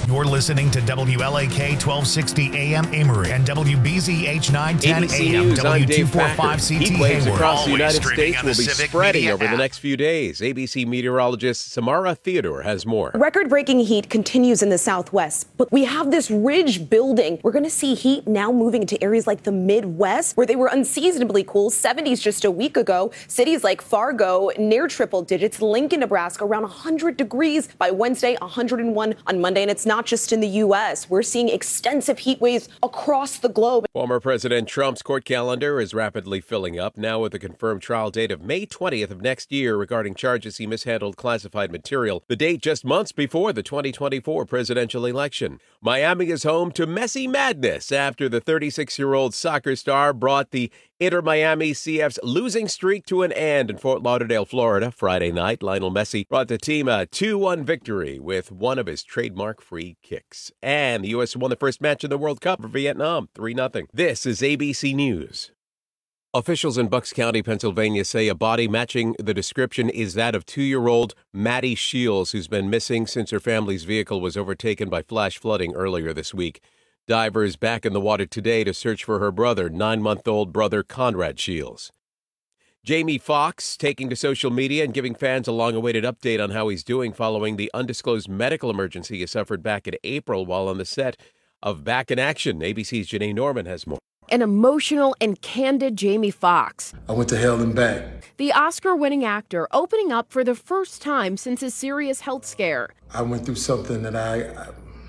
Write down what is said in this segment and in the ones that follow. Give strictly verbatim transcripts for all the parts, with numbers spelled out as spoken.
You're listening to W L A K twelve sixty A M Amory and W B Z H nine ten A M W two forty-five C T Heat waves Hayward. across the Always United States will be Civic spreading Media over app. the next few days. A B C meteorologist Samara Theodore has more. Record-breaking heat continues in the Southwest, but we have this ridge building. We're going to see heat now moving into areas like the Midwest, where they were unseasonably cool, seventies just a week ago. Cities like Fargo, near triple digits. Lincoln, Nebraska, around one hundred degrees by Wednesday, one hundred one on Monday. And it's not just in the U S. We're seeing extensive heat waves across the globe. Former President Trump's court calendar is rapidly filling up, now with a confirmed trial date of May twentieth of next year regarding charges he mishandled classified material, the date just months before the twenty twenty-four presidential election. Miami is home to messy madness after the thirty-six-year-old soccer star brought the Inter Miami C F's losing streak to an end in Fort Lauderdale, Florida. Friday night, Lionel Messi brought the team a two one victory with one of his trademark free kicks. And the U S won the first match in the World Cup for Vietnam, three nothing. This is A B C News. Officials in Bucks County, Pennsylvania say a body matching the description is that of two-year-old Maddie Shields, who's been missing since her family's vehicle was overtaken by flash flooding earlier this week. Divers back in the water today to search for her brother, nine-month-old brother Conrad Shields. Jamie Foxx taking to social media and giving fans a long-awaited update on how he's doing following the undisclosed medical emergency he suffered back in April while on the set of Back in Action. A B C's Janae Norman has more. An emotional and candid Jamie Foxx. I went to hell and back. The Oscar-winning actor opening up for the first time since his serious health scare. I went through something that I, I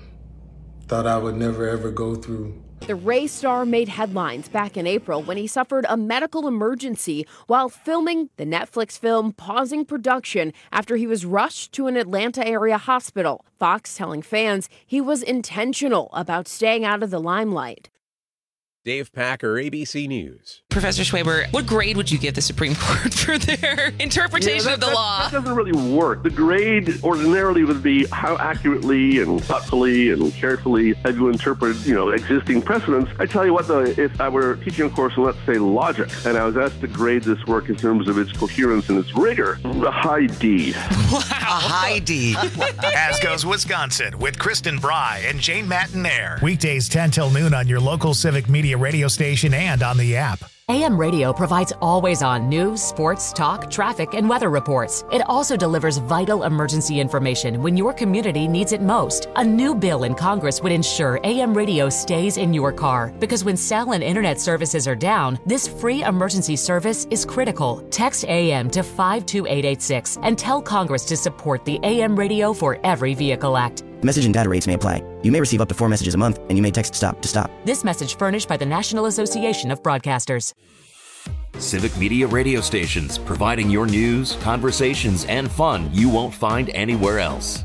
thought I would never, ever go through. The Ray star made headlines back in April when he suffered a medical emergency while filming the Netflix film, pausing production after he was rushed to an Atlanta area hospital. Foxx telling fans he was intentional about staying out of the limelight. Dave Packer, A B C News. Professor Schwaber, what grade would you give the Supreme Court for their interpretation yeah, that, of the that, law? That doesn't really work. The grade ordinarily would be how accurately and thoughtfully and carefully have you interpreted, you know, existing precedents. I tell you what, though, if I were teaching a course in, let's say, logic, and I was asked to grade this work in terms of its coherence and its rigor, a high D. Wow. A high D. As goes Wisconsin with Kristen Bry and Jane Mattinaire. Weekdays ten till noon on your local Civic Media radio station and on the app. A M Radio provides always-on news, sports, talk, traffic, and weather reports. It also delivers vital emergency information when your community needs it most. A new bill in Congress would ensure A M Radio stays in your car, because when cell and internet services are down, this free emergency service is critical. Text A M to five two eight eight six and tell Congress to support the A M Radio for Every Vehicle Act. Message and data rates may apply. You may receive up to four messages a month, and you may text STOP to stop. This message furnished by the National Association of Broadcasters. Civic Media radio stations, providing your news, conversations, and fun you won't find anywhere else.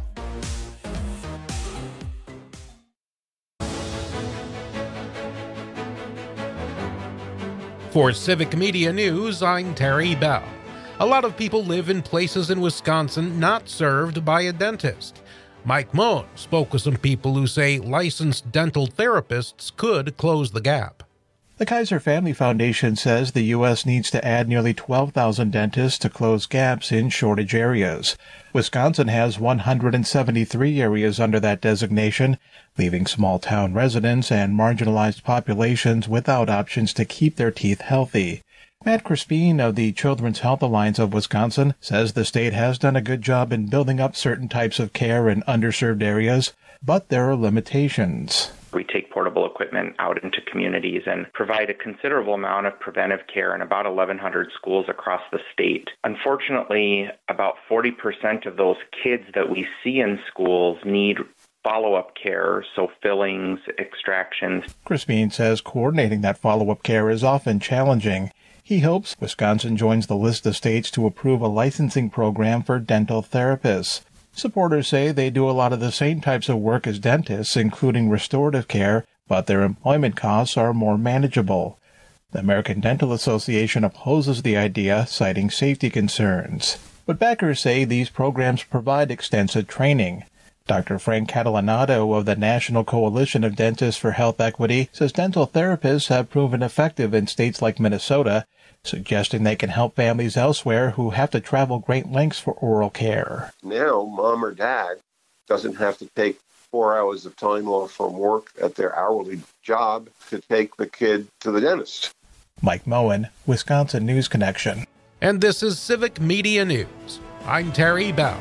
For Civic Media News, I'm Terry Bell. A lot of people live in places in Wisconsin not served by a dentist. Mike Moen spoke with some people who say licensed dental therapists could close the gap. The Kaiser Family Foundation says the U S needs to add nearly twelve thousand dentists to close gaps in shortage areas. Wisconsin has one hundred seventy-three areas under that designation, leaving small-town residents and marginalized populations without options to keep their teeth healthy. Matt Crispin of the Children's Health Alliance of Wisconsin says the state has done a good job in building up certain types of care in underserved areas, but there are limitations. We take portable equipment out into communities and provide a considerable amount of preventive care in about eleven hundred schools across the state. Unfortunately, about forty percent of those kids that we see in schools need follow-up care, so fillings, extractions. Crispin says coordinating that follow-up care is often challenging. He hopes Wisconsin joins the list of states to approve a licensing program for dental therapists. Supporters say they do a lot of the same types of work as dentists, including restorative care, but their employment costs are more manageable. The American Dental Association opposes the idea, citing safety concerns. But backers say these programs provide extensive training. Doctor Frank Catalanato of the National Coalition of Dentists for Health Equity says dental therapists have proven effective in states like Minnesota, suggesting they can help families elsewhere who have to travel great lengths for oral care. Now, mom or dad doesn't have to take four hours of time off from work at their hourly job to take the kid to the dentist. Mike Moen, Wisconsin News Connection. And this is Civic Media News. I'm Terry Bell.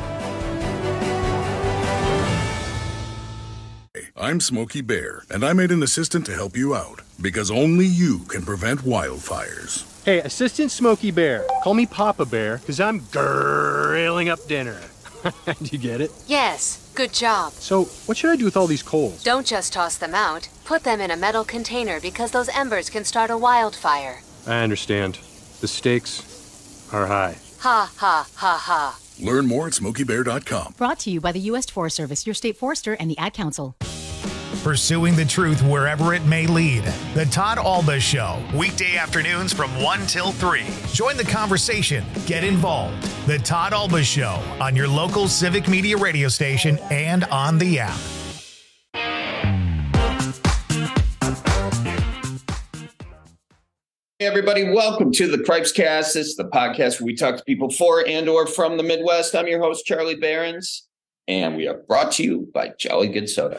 I'm Smokey Bear, and I made an assistant to help you out, because only you can prevent wildfires. Hey, Assistant Smokey Bear. Call me Papa Bear, because I'm grilling up dinner. Do you get it? Yes, good job. So, what should I do with all these coals? Don't just toss them out. Put them in a metal container because those embers can start a wildfire. I understand. The stakes are high. Ha, ha, ha, ha. Learn more at smokey bear dot com. Brought to you by the U S Forest Service, your state forester, and the Ad Council. Pursuing the truth wherever it may lead. The Todd Alba Show, weekday afternoons from one till three. Join the conversation. Get involved. The Todd Alba Show on your local Civic Media radio station and on the app. Hey everybody, welcome to the Cripes Cast. This is the podcast where we talk to people for and or from the Midwest. I'm your host, Charlie Behrens, and we are brought to you by Jolly Good Soda.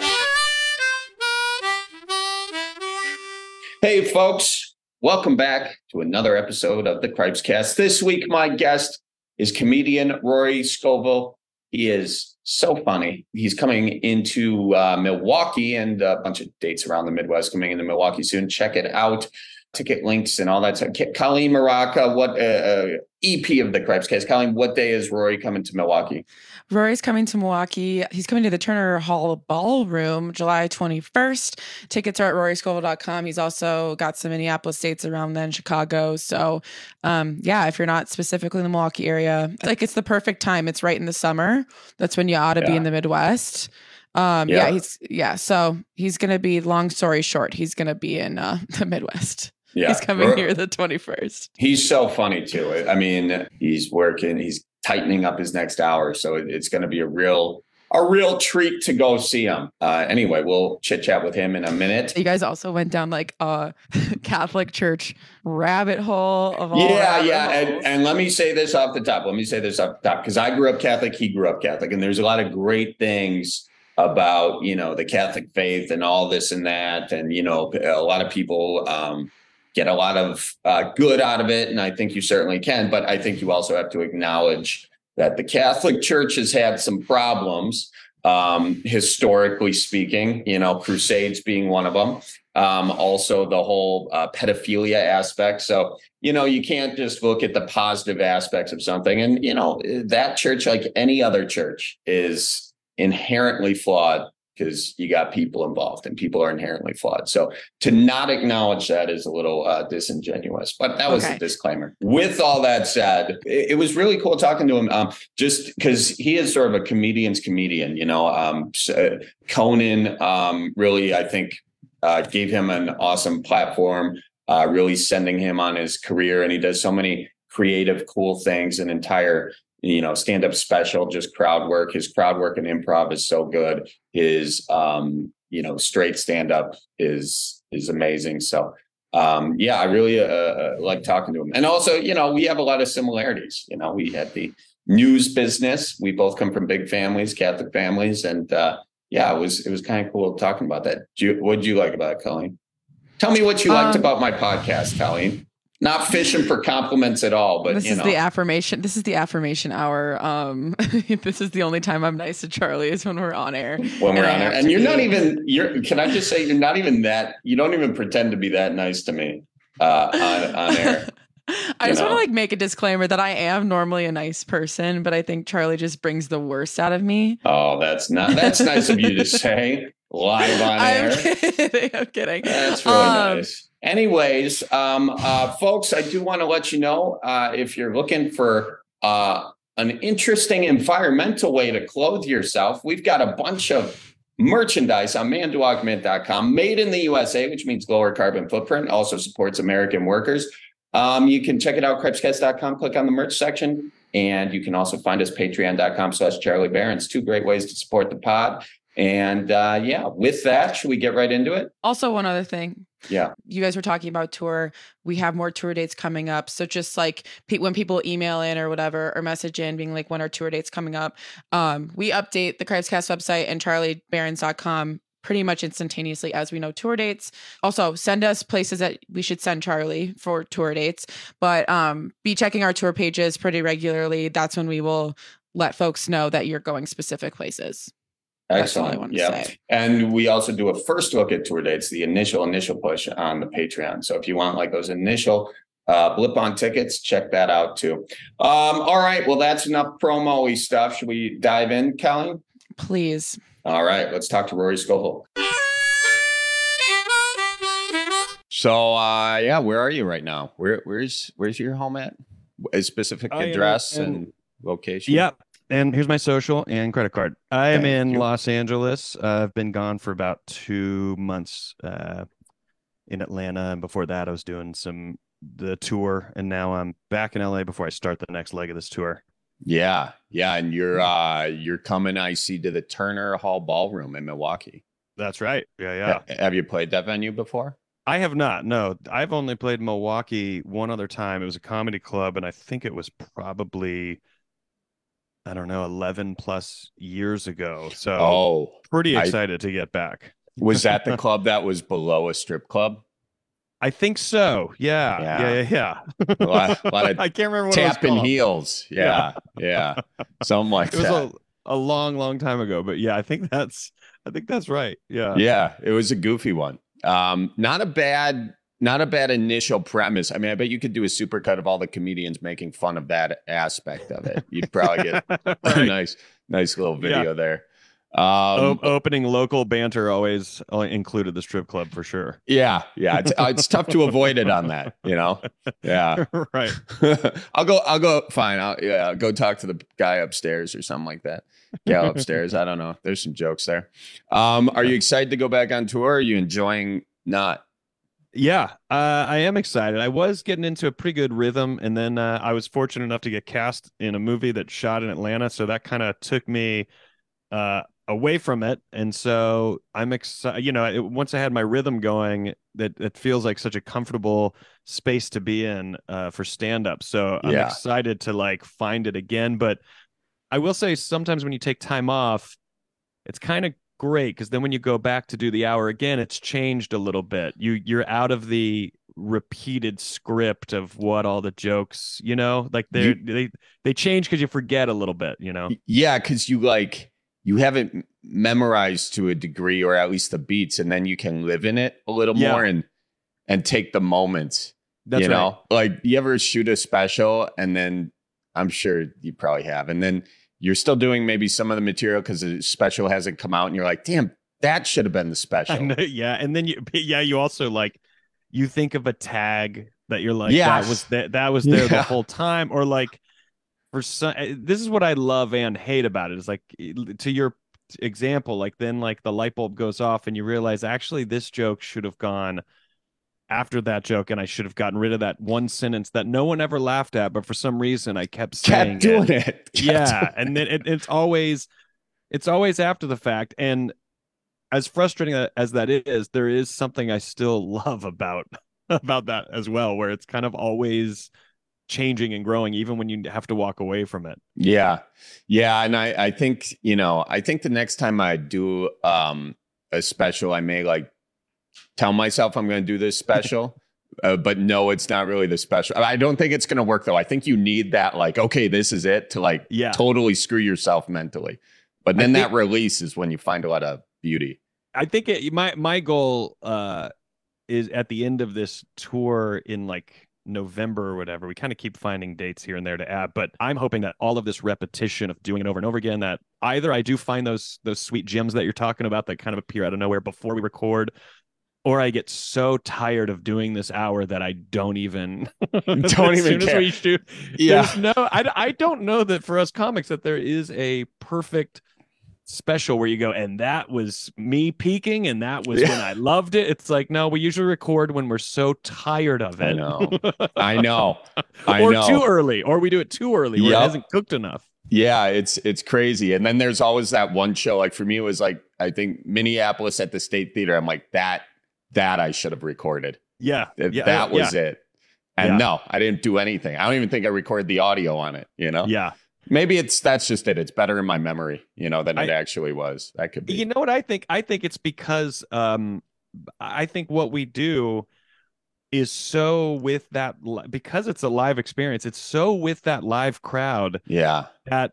Hey folks, welcome back to another episode of the Cripes Cast. This week, my guest is comedian Rory Scovel. He is so funny. He's coming into uh, Milwaukee, and a bunch of dates around the Midwest coming into Milwaukee soon. Check it out. Ticket links and all that stuff. Colleen Maraca, what uh, uh, E P of the Cripes Cast. Colleen, what day is Rory coming to Milwaukee? Rory's coming to Milwaukee. He's coming to the Turner Hall Ballroom July twenty-first. Tickets are at rory scovel dot com. He's also got some Minneapolis dates around then, Chicago. So, um, yeah, if you're not specifically in the Milwaukee area, like it's the perfect time. It's right in the summer. That's when you ought to yeah. be in the Midwest. Um, yeah. yeah, he's yeah. So he's gonna be. Long story short, he's gonna be in uh, the Midwest. Yeah, he's coming Rory, here the twenty-first. He's so funny too. I mean, he's working. He's tightening up his next hour, so it, it's going to be a real, a real treat to go see him. Uh, anyway, we'll chit chat with him in a minute. You guys also went down like a Catholic church rabbit hole of all. Yeah, yeah, and, and let me say this off the top. Let me say this off the top because I grew up Catholic. He grew up Catholic, and there's a lot of great things about you know the Catholic faith and all this and that, and you know a lot of people. Um, get a lot of uh, good out of it. And I think you certainly can. But I think you also have to acknowledge that the Catholic Church has had some problems, um, historically speaking, you know, Crusades being one of them. Um, also, the whole uh, pedophilia aspect. So, you know, you can't just look at the positive aspects of something. And, you know, that church, like any other church, is inherently flawed. Because you got people involved and people are inherently flawed. So to not acknowledge that is a little uh, disingenuous, but that was okay. a disclaimer. With all that said, it, it was really cool talking to him um, just because he is sort of a comedian's comedian, you know, um, so Conan um, really, I think, uh, gave him an awesome platform, uh, really sending him on his career. And he does so many creative, cool things, an entire you know, stand-up special, just crowd work. His crowd work and improv is so good. His, um, you know, straight stand-up is is amazing. So, um, yeah, I really uh, like talking to him. And also, you know, we have a lot of similarities. You know, we had the news business. We both come from big families, Catholic families. And, uh, yeah, it was it was kind of cool talking about that. What did you like about it, Colleen? Tell me what you um, liked about my podcast, Colleen. Not fishing for compliments at all, but this you is know. the affirmation. This is the affirmation hour. Um, this is the only time I'm nice to Charlie is when we're on air. When we're on air, and you're be. not even. You're. Can I just say you're not even that. You don't even pretend to be that nice to me uh, on on air. I just know? want to like make a disclaimer that I am normally a nice person, but I think Charlie just brings the worst out of me. Oh, that's not. That's nice of you to say live on I'm air. Kidding, I'm kidding. That's really um, nice. Anyways, um, uh, folks, I do want to let you know uh, if you're looking for uh, an interesting environmental way to clothe yourself, we've got a bunch of merchandise on manitowoc mint dot com, made in the U S A, which means lower carbon footprint, also supports American workers. Um, you can check it out, cripescast dot com, click on the merch section, and you can also find us patreon dot com slash Charlie Behrens. Two great ways to support the pod. And uh, yeah, with that, should we get right into it? Also, one other thing. Yeah. You guys were talking about tour. We have more tour dates coming up. So just like pe- when people email in or whatever, or message in being like, when are tour dates coming up? Um, we update the Crivescast website and charlie barons dot com pretty much instantaneously as we know tour dates. Also, send us places that we should send Charlie for tour dates, but um, be checking our tour pages pretty regularly. That's when we will let folks know that you're going specific places. Excellent. Yeah. And we also do a first look at tour dates, the initial, initial push on the Patreon. So if you want like those initial uh, blip on tickets, check that out too. Um, all right. Well, that's enough promo-y stuff. Should we dive in, Kelly? Please. All right, let's talk to Rory Scovel. So, uh, yeah, where are you right now? Where, where's, where's your home at? A specific address and, and location? Yep. And here's my social and credit card. I am Thank in you. Los Angeles. Uh, I've been gone for about two months uh, in Atlanta, and before that, I was doing some the tour, and now I'm back in L A before I start the next leg of this tour. Yeah, yeah, and you're uh you're coming, I see, to the Turner Hall Ballroom in Milwaukee. That's right. Yeah, yeah. Ha- have you played that venue before? I have not. No, I've only played Milwaukee one other time. It was a comedy club, and I think it was probably, I don't know, eleven plus years ago. So, oh, pretty I- excited to get back. Was that the club that was below a strip club? I think so. Yeah, Yeah. yeah, yeah. yeah. A lot, a lot of I can't remember what it was tapping called. heels. Yeah, yeah, something like It was that. a, a long, long time ago, but yeah, I think that's I think that's right. Yeah. Yeah, it was a goofy one. Um, not a bad, not a bad initial premise. I mean, I bet you could do a supercut of all the comedians making fun of that aspect of it. You'd probably get a Right. nice, nice little video Yeah. there. Um, O- opening local banter always uh, included the strip club for sure. yeah, yeah. It's, uh, it's tough to avoid it on that, you know. Yeah, right. I'll go. I'll go. Fine. I'll yeah. I'll go talk to the guy upstairs or something like that. Gal upstairs. I don't know. There's some jokes there. Um, are you excited to go back on tour? Or are you enjoying not? Yeah, uh, I am excited. I was getting into a pretty good rhythm, and then uh, I was fortunate enough to get cast in a movie that shot in Atlanta, so that kind of took me uh, away from it. And so I'm excited. You know, it, once I had my rhythm going, that it feels like such a comfortable space to be in uh, for stand-up. So I'm Yeah. excited to like find it again. But I will say, sometimes when you take time off, it's kind of great, because then when you go back to do the hour again, it's changed a little bit. You you're out of the repeated script of what all the jokes, you know, like they You- they they change because you forget a little bit, you know. Yeah, because you like you haven't memorized to a degree, or at least the beats, and then you can live in it a little Yeah. more and and take the moments. That's you right. know, like you ever shoot a special, and then I'm sure you probably have, and then you're still doing maybe some of the material because the special hasn't come out, and you're like, damn, that should have been the special. I know, yeah, and then you yeah you also like you think of a tag that you're like Yeah. that was that that was there the Yeah. whole time, or like for some, this is what I love and hate about it, is like, to your example, like then like the light bulb goes off and you realize actually this joke should have gone after that joke, and I should have gotten rid of that one sentence that no one ever laughed at, but for some reason I kept saying Kept doing it. Kept yeah, doing and then it, it's always it's always after the fact. And as frustrating as that is, there is something I still love about about that as well, where it's kind of always changing and growing, even when you have to walk away from it. Yeah. Yeah. And I, I think, you know, I think the next time I do um, a special, I may like tell myself I'm going to do this special, uh, but no, it's not really the special. I don't think it's going to work though. I think you need that, like, okay, this is it, to like Yeah. totally screw yourself mentally. But then I that think- release is when you find a lot of beauty. I think it, my my goal uh, is at the end of this tour in like November or whatever. We kind of keep finding dates here and there to add, but I'm hoping that all of this repetition of doing it over and over again, that either I do find those those sweet gems that you're talking about that kind of appear out of nowhere before we record, or I get so tired of doing this hour that I don't even Don't as even soon as care. we shoot. Yeah. There's no, I, I don't know that for us comics that there is a perfect special where you go, and that was me peaking, and that was Yeah. when I loved it. It's like, no, we usually record when we're so tired of it. I know. I know. I or know. too early, or we do it too early where Yep. it hasn't cooked enough. Yeah, it's it's crazy. And then there's always that one show. Like for me, it was like, I think Minneapolis at the State Theater. I'm like, that that I should have recorded. Yeah. Th- yeah that yeah. was it. And Yeah. no, I didn't do anything. I don't even think I recorded the audio on it, you know? Yeah. Maybe it's that's just it. It's better in my memory, you know, than it I- actually was. That could be. You know what I think? I think it's because um, I think what we do is so with that li- because it's a live experience. It's so with that live crowd Yeah. that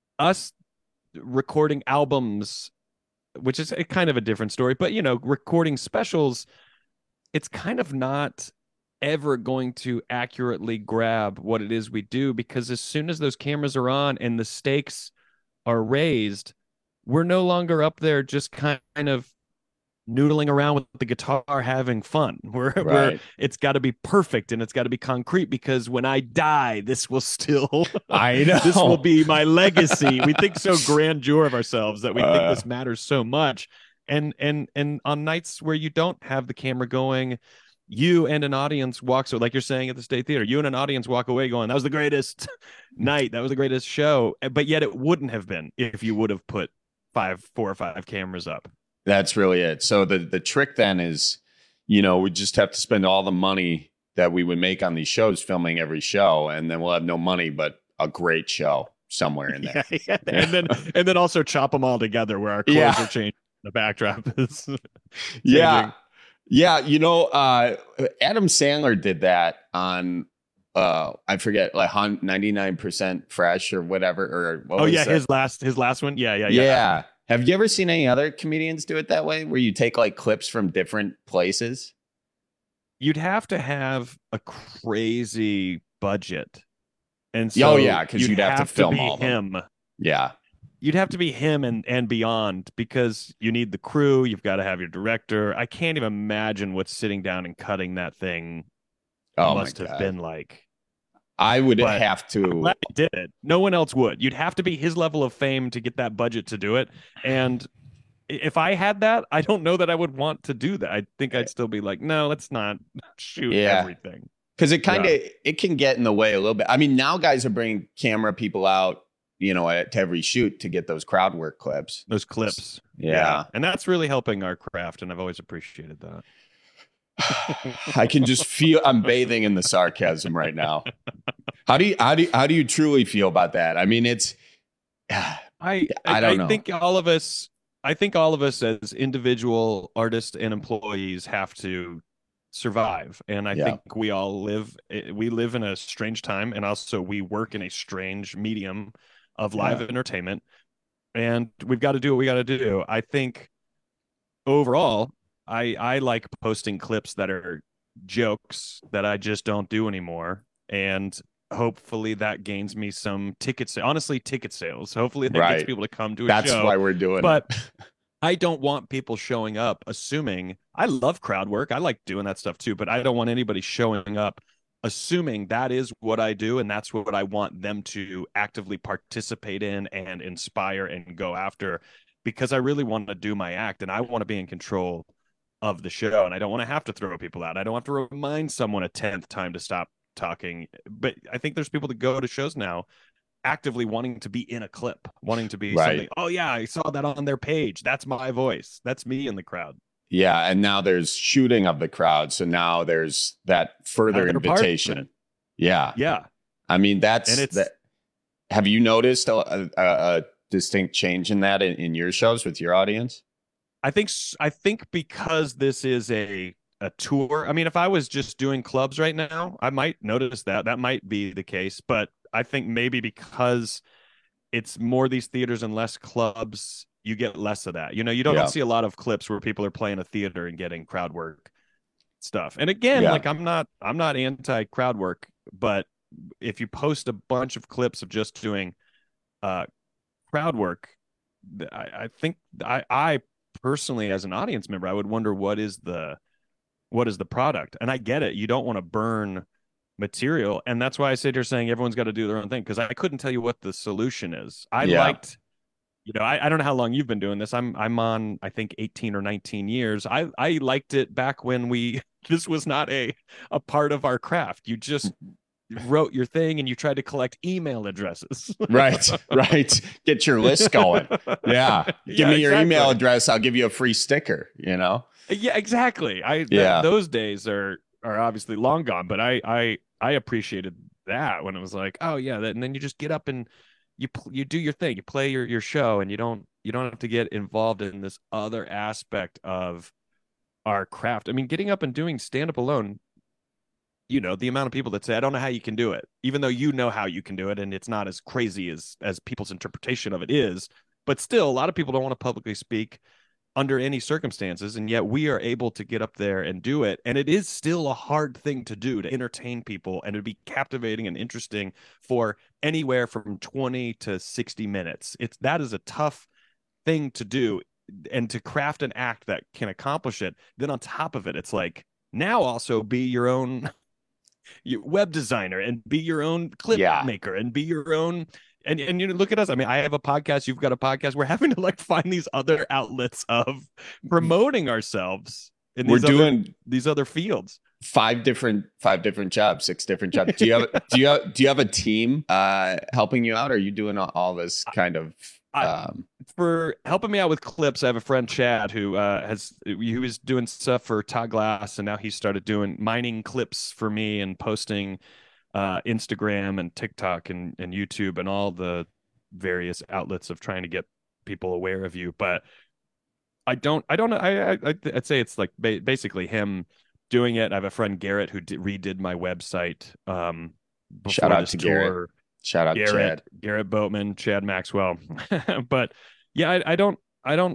us recording albums, which is a kind of a different story, but you know, recording specials, it's kind of not ever going to accurately grab what it is we do, because as soon as those cameras are on and the stakes are raised, we're no longer up there just kind of noodling around with the guitar having fun. We're, we're Right. it's got to be perfect and it's got to be concrete, because when I die, this will still I know. this will be my legacy. We think so grandeur of ourselves that we think Uh. this matters so much. And and and on nights where you don't have the camera going, you and an audience walk, so like you're saying at the State Theater, you and an audience walk away going, that was the greatest night, that was the greatest show. But yet it wouldn't have been if you would have put five, four or five cameras up. That's really it. So the the trick then is, you know, we just have to spend all the money that we would make on these shows filming every show, and then we'll have no money but a great show somewhere in there. Yeah, yeah. And then and then also chop them all together where our clothes Yeah. are changed. The backdrop is Yeah. changing. Yeah, you know, uh Adam Sandler did that on uh I forget, like ninety-nine percent Fresh or whatever, or what Oh was yeah, that? his last his last one. Yeah, yeah, yeah. yeah. Have you ever seen any other comedians do it that way, where you take like clips from different places? You'd have to have a crazy budget. And so Oh, yeah, 'cause you'd have to film be all of them. him. Yeah. You'd have to be him and and beyond, because you need the crew, you've got to have your director. I can't even imagine what sitting down and cutting that thing Oh my must have God. been like. I would But have I'm to. glad he did it. No one else would. You'd have to be his level of fame to get that budget to do it. And if I had that, I don't know that I would want to do that. I think I'd still be like, no, let's not shoot Yeah. everything. Because it kind of Yeah. it can get in the way a little bit. I mean, now guys are bringing camera people out, you know, at, to every shoot to get those crowd work clips. Those clips. Yeah. And that's really helping our craft. And I've always appreciated that. I can just feel I'm bathing in the sarcasm right now. How do you how do you, how do you truly feel about that? I mean, it's I I don't know. think all of us I think all of us as individual artists and employees have to survive. And I Yeah. think we all live we live in a strange time, and also we work in a strange medium of live Yeah. entertainment. And we've got to do what we got to do. I think overall, I I like posting clips that are jokes that I just don't do anymore, and hopefully that gains me some tickets. Honestly, ticket sales. Hopefully that Right. gets people to come to a That's show. why we're doing But it. I don't want people showing up assuming I love crowd work. I like doing that stuff too, but I don't want anybody showing up assuming that is what I do and that's what I want them to actively participate in and inspire and go after, because I really want to do my act and I want to be in control of the show, and I don't want to have to throw people out. I don't have to remind someone a tenth time to stop talking. But I think there's people that go to shows now actively wanting to be in a clip, wanting to be Right. something. Oh yeah, I saw that on their page. That's my voice. That's me in the crowd. Yeah, and now there's shooting of the crowd, so now there's that further Another part. invitation. Yeah, Yeah. I mean, that's And it's- that. Have you noticed a, a, a distinct change in that in, in your shows with your audience? I think s- I think because this is a a tour. I mean, if I was just doing clubs right now, I might notice that. That might be the case, but I think maybe because it's more these theaters and less clubs, you get less of that. You know, you don't Yeah. see a lot of clips where people are playing a theater and getting crowd work stuff. And again, Yeah. like I'm not I'm not anti crowd work, but if you post a bunch of clips of just doing uh crowd work, th- I, I think I I personally as an audience member, I would wonder what is the what is the product. And I get it. You don't want to burn material. And that's why I sit here saying everyone's got to do their own thing, because I couldn't tell you what the solution is. I Yeah. liked, you know, I, I don't know how long you've been doing this. I'm I'm on, I think, eighteen or nineteen years. I, I liked it back when we this was not a a part of our craft. You just wrote your thing and you tried to collect email addresses. Right, right. Get your list going. Yeah. Give Yeah, me your exactly. email address. I'll give you a free sticker, you know? Yeah, exactly. I th- Yeah. those days are are obviously long gone, but I I I appreciated that when it was like, oh yeah, that, and then you just get up and you pl- you do your thing, you play your your show, and you don't you don't have to get involved in this other aspect of our craft. I mean, getting up and doing stand up alone, you know, the amount of people that say, I don't know how you can do it, even though you know how you can do it, and it's not as crazy as as people's interpretation of it is. But still, a lot of people don't want to publicly speak under any circumstances, and yet we are able to get up there and do it. And it is still a hard thing to do, to entertain people and to be captivating and interesting for anywhere from twenty to sixty minutes. It's that is a tough thing to do, and to craft an act that can accomplish it. Then on top of it, it's like, now also be your own your web designer and be your own clip Yeah. maker and be your own. And and you know, look at us. I mean, I have a podcast. You've got a podcast. We're having to like find these other outlets of promoting ourselves in We're these other, doing- these other fields. Five different, five different jobs, six different jobs. Do you have, do you have, do you have a team uh, helping you out? Or are you doing all, all this kind of? Um, For helping me out with clips, I have a friend Chad who uh, has he was doing stuff for Todd Glass, and now he started doing mining clips for me and posting uh, Instagram and TikTok and, and YouTube and all the various outlets of trying to get people aware of you. But I don't, I don't know. I, I I'd say it's like ba- basically him doing it. I have a friend Garrett who did, redid my website. Um, Shout out this to tour. Garrett. Shout out Garrett, Chad. Garrett Boatman, Chad Maxwell. But yeah, I, I don't, I don't,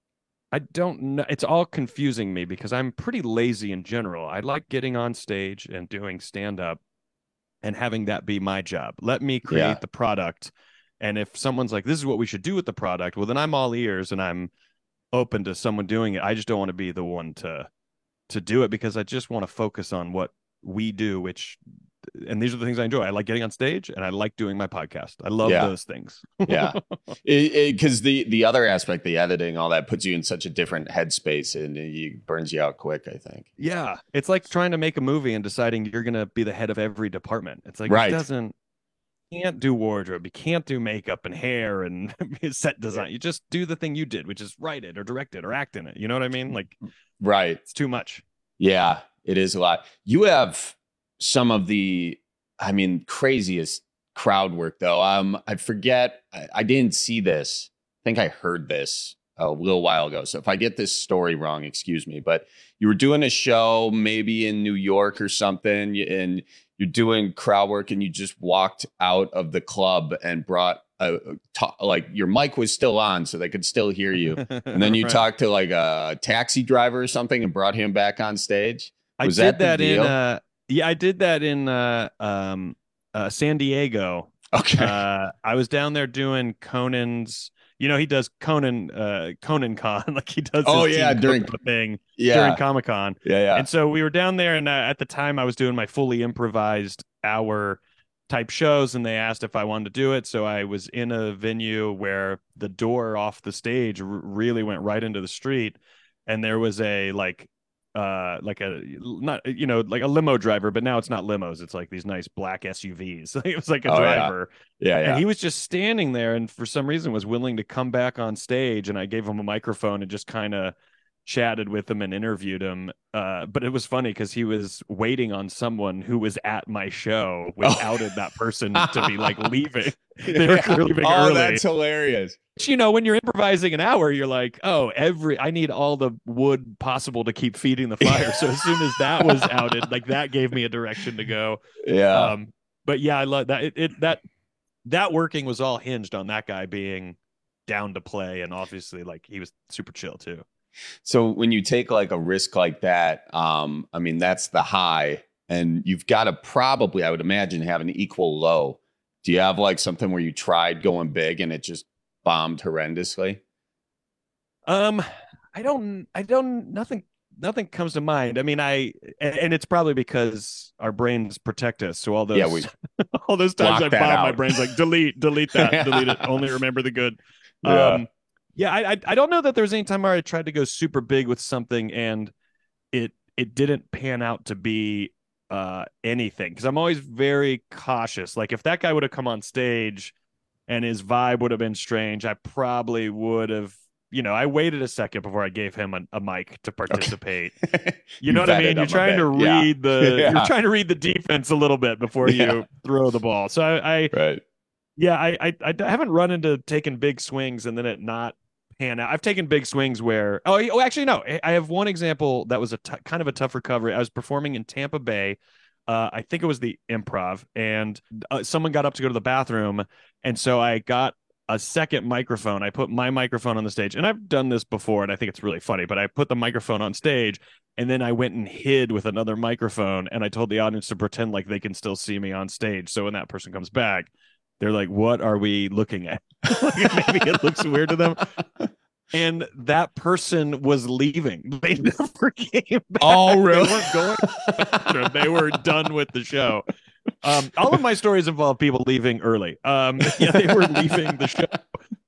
I don't know. It's all confusing me because I'm pretty lazy in general. I like getting on stage and doing stand up and having that be my job. Let me create Yeah. the product. And if someone's like, this is what we should do with the product, well, then I'm all ears and I'm open to someone doing it. I just don't want to be the one to, to do it because I just want to focus on what we do, which, and these are the things I enjoy. I like getting on stage and I like doing my podcast. I love Yeah. those things. Yeah, because the the other aspect, the editing, all that puts you in such a different headspace and it burns you out quick, I think. Yeah. It's like trying to make a movie and deciding you're going to be the head of every department. It's like, Right. it doesn't, you can't do wardrobe. You can't do makeup and hair and set design. You just do the thing you did, which is write it or direct it or act in it. You know what I mean? Like, Right. it's too much. Yeah, it is a lot. You have some of the, I mean, craziest crowd work though. Um, I forget, I, I didn't see this. I think I heard this a little while ago. So if I get this story wrong, excuse me, but you were doing a show maybe in New York or something, and you're doing crowd work and you just walked out of the club and brought a, ta- like your mic was still on so they could still hear you. And then you Right. talked to like a taxi driver or something and brought him back on stage. Was I did that, the that in, deal? uh, yeah, I did that in uh, um, uh, San Diego. Okay. Uh, I was down there doing Conan's, you know, he does Conan, uh, Conan Con, like he does. Oh, his yeah, team during- Coco thing Yeah. during Comic Con. Yeah, yeah. And so we were down there, and uh, at the time I was doing my fully improvised hour type shows, and they asked if I wanted to do it. So I was in a venue where the door off the stage r- really went right into the street, and there was a like uh like a not you know like a limo driver, but now it's not limos, it's like these nice black S U Vs. It was like a Oh, yeah. driver. Yeah, yeah. And he was just standing there, and for some reason was willing to come back on stage, and I gave him a microphone and just kind of chatted with him and interviewed him. Uh, but it was funny because he was waiting on someone who was at my show, which Oh. outed that person to be like leaving. They were clearly leaving Oh, early. that's hilarious. But, you know, when you're improvising an hour, you're like, oh, every I need all the wood possible to keep feeding the fire. So as soon as that was outed, like that gave me a direction to go. Yeah. Um, but yeah, I love that. It, it that that working was all hinged on that guy being down to play, and obviously, like he was super chill too. So when you take like a risk like that, um, I mean, that's the high, and you've got to probably, I would imagine, have an equal low. Do you have like something where you tried going big and it just bombed horrendously? Um, I don't, I don't, nothing, nothing comes to mind. I mean, I, and, and it's probably because our brains protect us. So all those, Yeah, we all those times I block that bomb, my out. brain's like, delete, delete that, delete it. Only remember the good. Yeah. Um, yeah, I, I, I don't know that there was any time where I tried to go super big with something and it, it didn't pan out to be uh, anything because I'm always very cautious. Like if that guy would have come on stage and his vibe would have been strange, I probably would have, you know, I waited a second before I gave him a, a mic to participate. Okay. You, you know what I mean? You're trying to read yeah. the yeah. you're trying to read the defense a little bit before yeah. you throw the ball. So I, I right. yeah, I, I I haven't run into taking big swings and then it not pan out. I've taken big swings where oh, oh actually no, I have one example that was a t- kind of a tough recovery. I was performing in Tampa Bay. Uh, I think it was the Improv, and uh, someone got up to go to the bathroom, and so I got a second microphone. I put my microphone on the stage, and I've done this before, and I think it's really funny, but I put the microphone on stage, and then I went and hid with another microphone, and I told the audience to pretend like they can still see me on stage. So when that person comes back, they're like, what are we looking at? Maybe it looks weird to them. And that person was leaving. They never came back. Oh, really? They weren't going to the bathroom. They were done with the show. Um, all of my stories involve people leaving early. Um, yeah, they were leaving the show.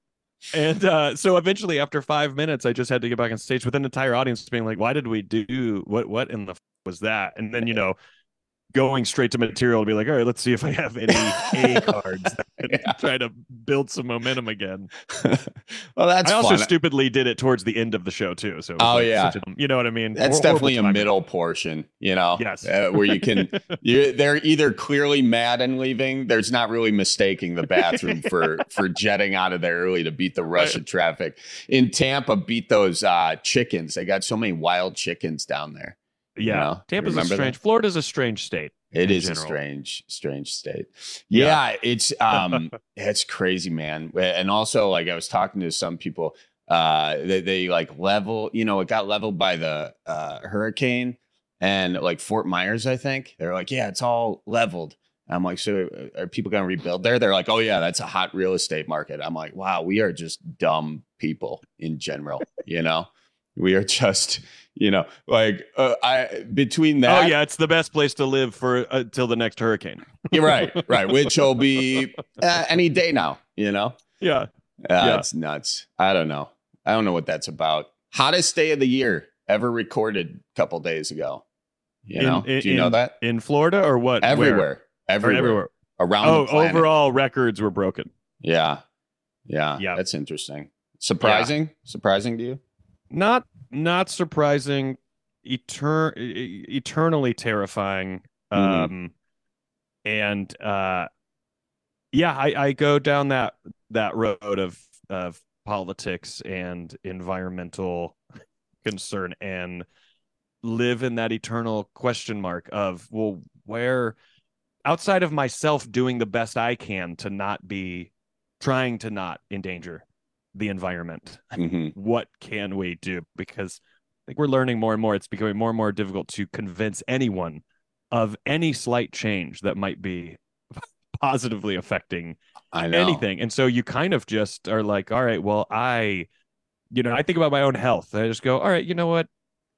And uh, so eventually, after five minutes, I just had to get back on stage with an entire audience being like, why did we do, what What in the f- was that? And then, you know, going straight to material to be like, all right, let's see if I have any A cards that can yeah. try to build some momentum again. Well, that's I also fun. stupidly did it towards the end of the show too. So oh like yeah, a, you know what I mean? That's Hor- definitely a timing. middle portion, you know, yes, uh, where you can, you they're either clearly mad and leaving. There's not really mistaking the bathroom for for jetting out of there early to beat the rush right. of traffic. In Tampa, beat those uh, chickens. They got so many wild chickens down there. Yeah, you know? Tampa's Remember a strange. that? Florida's a strange state. It is general. a strange, strange state. Yeah, yeah. it's um, it's crazy, man. And also, like I was talking to some people, uh, they, they like level, you know, it got leveled by the uh, hurricane and like Fort Myers, I think. They're like, yeah, it's all leveled. And I'm like, so are people going to rebuild there? They're like, oh yeah, that's a hot real estate market. I'm like, wow, we are just dumb people in general, you know. We are just, you know, like uh, I between that. Oh yeah, it's the best place to live for until uh, the next hurricane. You're right, right. Which will be uh, any day now. You know. Yeah. Uh, yeah. It's nuts. I don't know. I don't know what that's about. Hottest day of the year ever recorded a couple days ago. You know? In, in, Do you know in, that? In Florida or what? Everywhere. Everywhere. Or everywhere. Around. Oh, the planet. overall records were broken. Yeah. Yeah. Yeah. That's interesting. Surprising. Yeah. Surprising to you? Not not surprising, etern- eternally terrifying. Mm-hmm. Um, and uh, yeah, I, I go down that that road of of politics and environmental concern and live in that eternal question mark of, well, where outside of myself doing the best I can to not be trying to not endanger the environment. Mm-hmm. What can we do? Because I think we're learning more and more. It's becoming more and more difficult to convince anyone of any slight change that might be positively affecting I know. anything. And so you kind of just are like, all right, well, I, you know, I think about my own health. I just go, all right, you know what?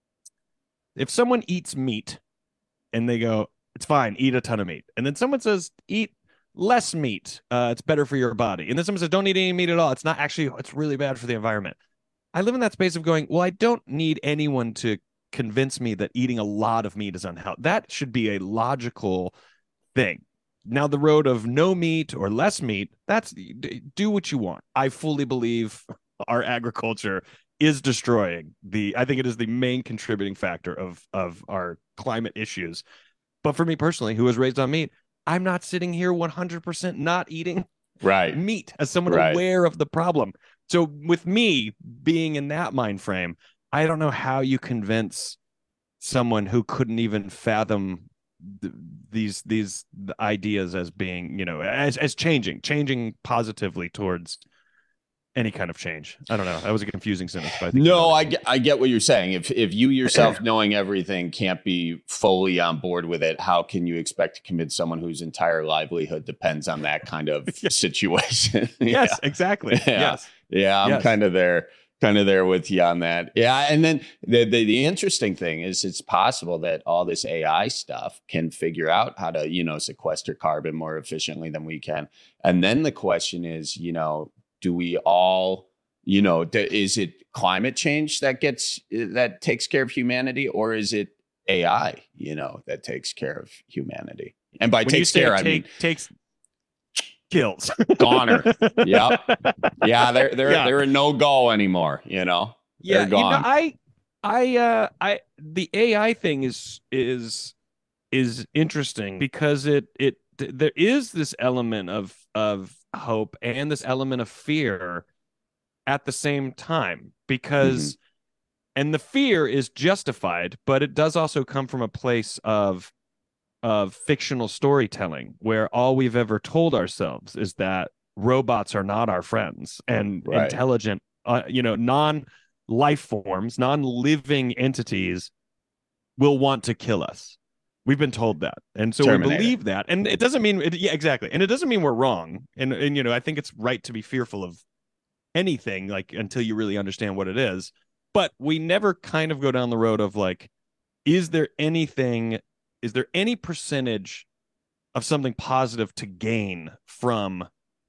If someone eats meat and they go, it's fine, eat a ton of meat. And then someone says, eat less meat, uh, it's better for your body. And then someone says, don't eat any meat at all. It's not actually, it's really bad for the environment. I live in that space of going, well, I don't need anyone to convince me that eating a lot of meat is unhealthy. That should be a logical thing. Now, the road of no meat or less meat, that's do what you want. I fully believe our agriculture is destroying the, I think it is the main contributing factor of, of our climate issues. But for me personally, who was raised on meat, I'm not sitting here one hundred percent not eating right. meat as someone right. aware of the problem. So with me being in that mind frame, I don't know how you convince someone who couldn't even fathom th- these these ideas as being, you know, as as changing, changing positively towards any kind of change. I don't know. That was a confusing sentence. But I think no, I get, I get what you're saying. If if you yourself knowing everything can't be fully on board with it, how can you expect to convince someone whose entire livelihood depends on that kind of yeah. situation? Yes, yeah. exactly. Yeah. Yes. Yeah, I'm yes. kind of there, kind of there with you on that. Yeah, and then the, the the interesting thing is it's possible that all this A I stuff can figure out how to, you know, sequester carbon more efficiently than we can. And then the question is, you know, do we all, you know, is it climate change that gets that takes care of humanity, or is it A I, you know, that takes care of humanity. And by When takes you say care, take, I mean takes kills. goner. Yep. Yeah, they're they're Yeah. they're a no go anymore. You know, Yeah, they're you know, gone. I, I, uh, I, the A I thing is is is interesting because it it th- there is this element of of hope and this element of fear at the same time because, and the fear is justified, but it does also come from a place of of fictional storytelling where all we've ever told ourselves is that robots are not our friends and Right. intelligent, uh, you know, non life forms, non living entities will want to kill us. We've been told that. And so Terminator. we believe that. And it doesn't mean, it, yeah, exactly. And it doesn't mean we're wrong. And, and, you know, I think it's right to be fearful of anything, like, until you really understand what it is. But we never kind of go down the road of like, is there anything, is there any percentage of something positive to gain from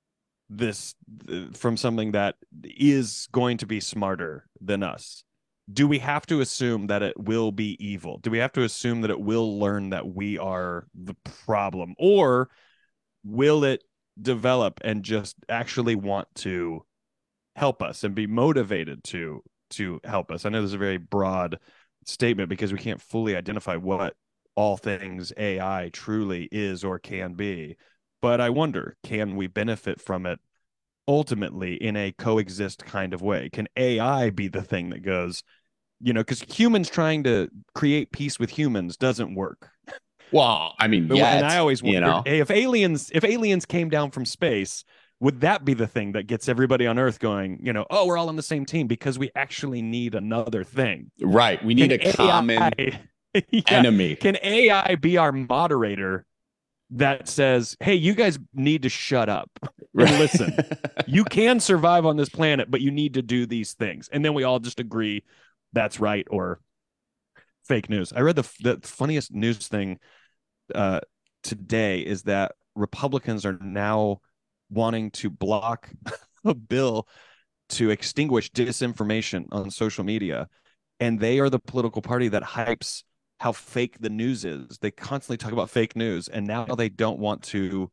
this, from something that is going to be smarter than us? Do we have to assume that it will be evil? Do we have to assume that it will learn that we are the problem? Or will it develop and just actually want to help us and be motivated to to help us? I know this is a very broad statement because we can't fully identify what all things A I truly is or can be. But I wonder, can we benefit from it ultimately in a coexist kind of way? Can A I be the thing that goes, you know, because humans trying to create peace with humans doesn't work. Well, I mean, But- yeah, and I always wonder, you know, hey, if aliens, if aliens came down from space, would that be the thing that gets everybody on Earth going, you know, oh, we're all on the same team because we actually need another thing. right. We need Can a common A I Yeah. enemy. Can A I be our moderator that says, hey, you guys need to shut up and Right. listen? You can survive on this planet, but you need to do these things. And then we all just agree that's right or fake news. I read the, the funniest news thing uh, today is that Republicans are now wanting to block a bill to extinguish disinformation on social media. And they are the political party that hypes how fake the news is. They constantly talk about fake news, and now they don't want to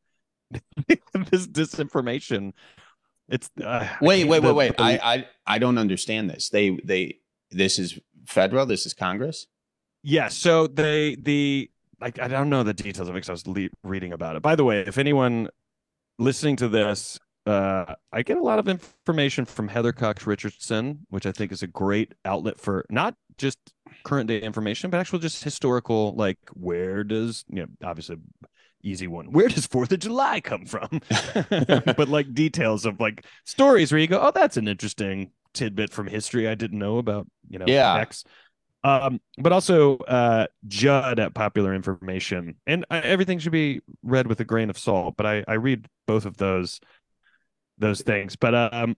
this disinformation. It's uh, Wait, wait, the- wait, wait. the- I, I, I don't understand this. They, they, this is federal. This is Congress. Yeah, so they the like I don't know the details of it because I was le- reading about it. By the way, if anyone listening to this, uh, I get a lot of information from Heather Cox Richardson, which I think is a great outlet for not just current day information, but actual just historical. Like, where does you know obviously easy one? Where does Fourth of July come from? But like details of like stories where you go, oh, that's an interesting tidbit from history I didn't know about. You know, Yeah. X. Um, but also uh, Judd at Popular Information, and I, everything should be read with a grain of salt. But I, I read both of those those things. But um,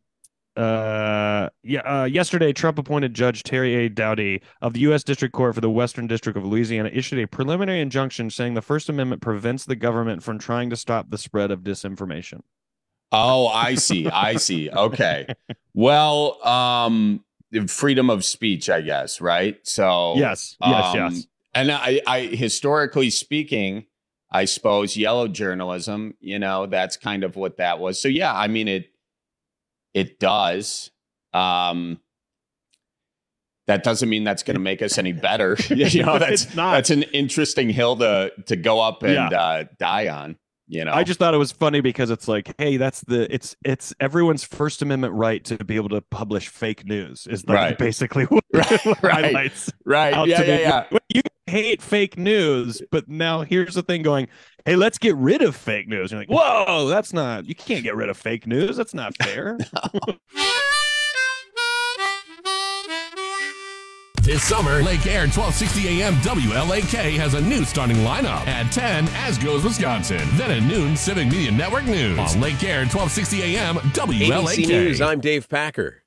uh, yeah, uh, yesterday Trump appointed Judge Terry A. Dowdy of the U S District Court for the Western District of Louisiana issued a preliminary injunction saying the First Amendment prevents the government from trying to stop the spread of disinformation. Oh, I see. I see. Okay. Well, um, freedom of speech, I guess, right? So Yes, yes, um, yes. And I, I historically speaking, I suppose yellow journalism, you know, that's kind of what that was. So yeah, I mean it it does. Um that doesn't mean that's going to make us any better. You know, that's It's not. that's an interesting hill to to go up and Yeah. uh, die on. You know, I just thought it was funny because it's like, hey, that's the it's it's everyone's First Amendment right to be able to publish fake news is like Right. basically what Right, it right, highlights. right. out Yeah, to yeah, be. yeah. You hate fake news, but now here's the thing going, hey, let's get rid of fake news. You're like, whoa, that's not you can't get rid of fake news. That's not fair. This summer, Lake Air twelve sixty A M W L A K has a new starting lineup. At ten, As Goes Wisconsin. Then at noon, Civic Media Network News. On Lake Air twelve sixty A M W L A A K. B C News, I'm Dave Packer.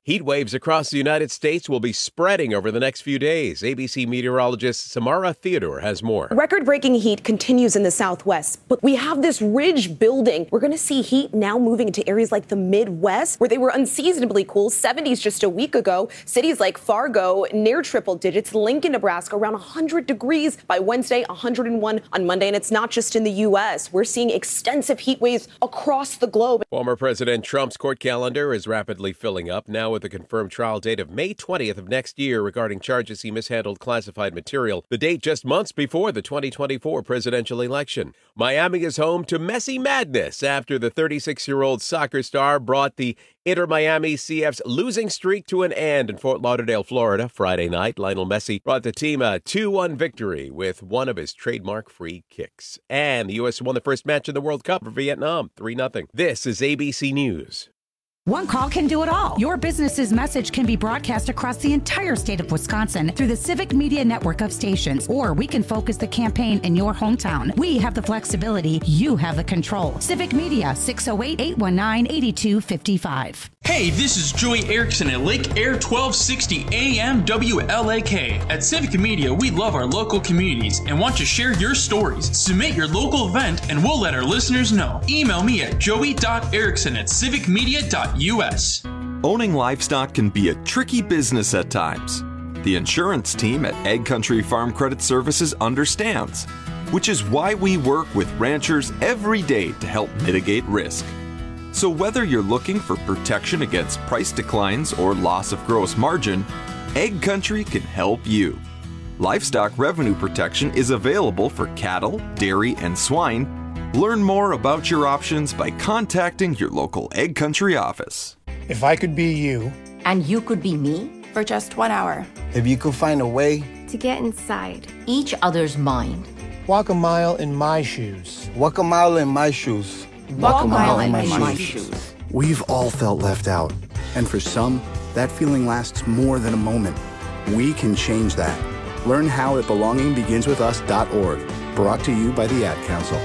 Heat waves across the United States will be spreading over the next few days. A B C meteorologist Samara Theodore has more. Record-breaking heat continues in the Southwest, but we have this ridge building. We're going to see heat now moving into areas like the Midwest, where they were unseasonably cool, seventies just a week ago. Cities like Fargo, near triple digits. Lincoln, Nebraska, around one hundred degrees by Wednesday, one hundred one on Monday. And it's not just in the U S. We're seeing extensive heat waves across the globe. Former President Trump's court calendar is rapidly filling up, now with a confirmed trial date of May twentieth of next year regarding charges he mishandled classified material, the date just months before the twenty twenty-four presidential election. Miami is home to messy madness after the thirty-six-year-old soccer star brought the Inter Miami C F's losing streak to an end in Fort Lauderdale, Florida. Friday night, Lionel Messi brought the team a two one victory with one of his trademark free kicks. And the U S won the first match in the World Cup for Vietnam, three nothing. This is A B C News. One call can do it all. Your business's message can be broadcast across the entire state of Wisconsin through the Civic Media network of stations, or we can focus the campaign in your hometown. We have the flexibility. You have the control. Civic Media, six oh eight, eight one nine, eight two five five. Hey, this is Joey Erickson at Lake Air twelve sixty A M W L A K. At Civic Media, we love our local communities and want to share your stories. Submit your local event and we'll let our listeners know. Email me at joey dot erickson at civic media dot U S. Owning livestock can be a tricky business at times. The insurance team at Egg Country Farm Credit Services understands, which is why we work with ranchers every day to help mitigate risk. So whether you're looking for protection against price declines or loss of gross margin, Egg Country can help you. Livestock revenue protection is available for cattle, dairy, and swine. Learn more about your options by contacting your local Egg Country office. If I could be you, and you could be me, for just one hour. If you could find a way to get inside each other's mind. Walk a mile in my shoes. Walk a mile in my shoes. Walk, Walk a mile, mile in, my, in my shoes. shoes. We've all felt left out. And for some, that feeling lasts more than a moment. We can change that. Learn how at belonging begins with us dot org. Brought to you by the Ad Council.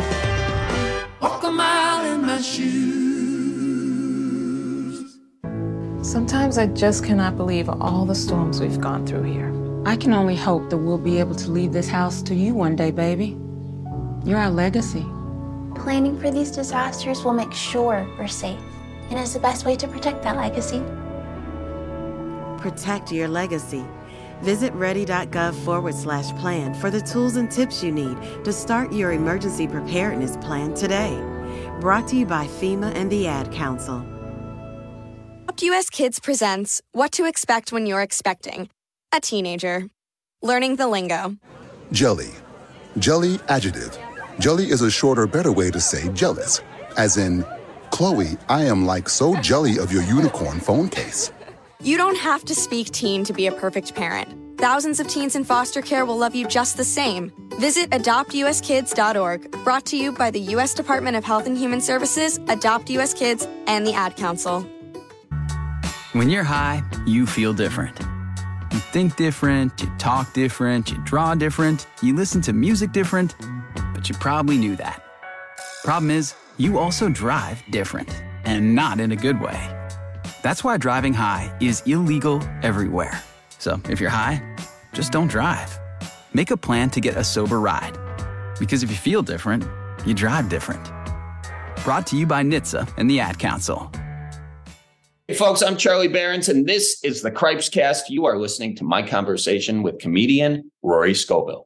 Walk a mile in my shoes. Sometimes I just cannot believe all the storms we've gone through here. I can only hope that we'll be able to leave this house to you one day, baby. You're our legacy. Planning for these disasters will make sure we're safe, and is the best way to protect that legacy. Protect your legacy. Visit ready.gov forward slash plan for the tools and tips you need to start your emergency preparedness plan today. Brought to you by FEMA and the Ad Council. Adopt U S Kids presents What to Expect When You're Expecting a Teenager. Learning the lingo. Jelly. Jelly adjective. Jelly is a shorter, better way to say jealous. As in, Chloe, I am like so jelly of your unicorn phone case. You don't have to speak teen to be a perfect parent. Thousands of teens in foster care will love you just the same. Visit adopt u s kids dot org. Brought to you by the U S Department of Health and Human Services, Adopt U S Kids, and the Ad Council. When you're high, you feel different. You think different, you talk different, you draw different, you listen to music different, but you probably knew that. Problem is, you also drive different, and not in a good way. That's why driving high is illegal everywhere. So if you're high, just don't drive. Make a plan to get a sober ride. Because if you feel different, you drive different. Brought to you by N H T S A and the Ad Council. Hey folks, I'm Charlie Behrens, and this is the Cripes Cast. You are listening to my conversation with comedian Rory Scovel.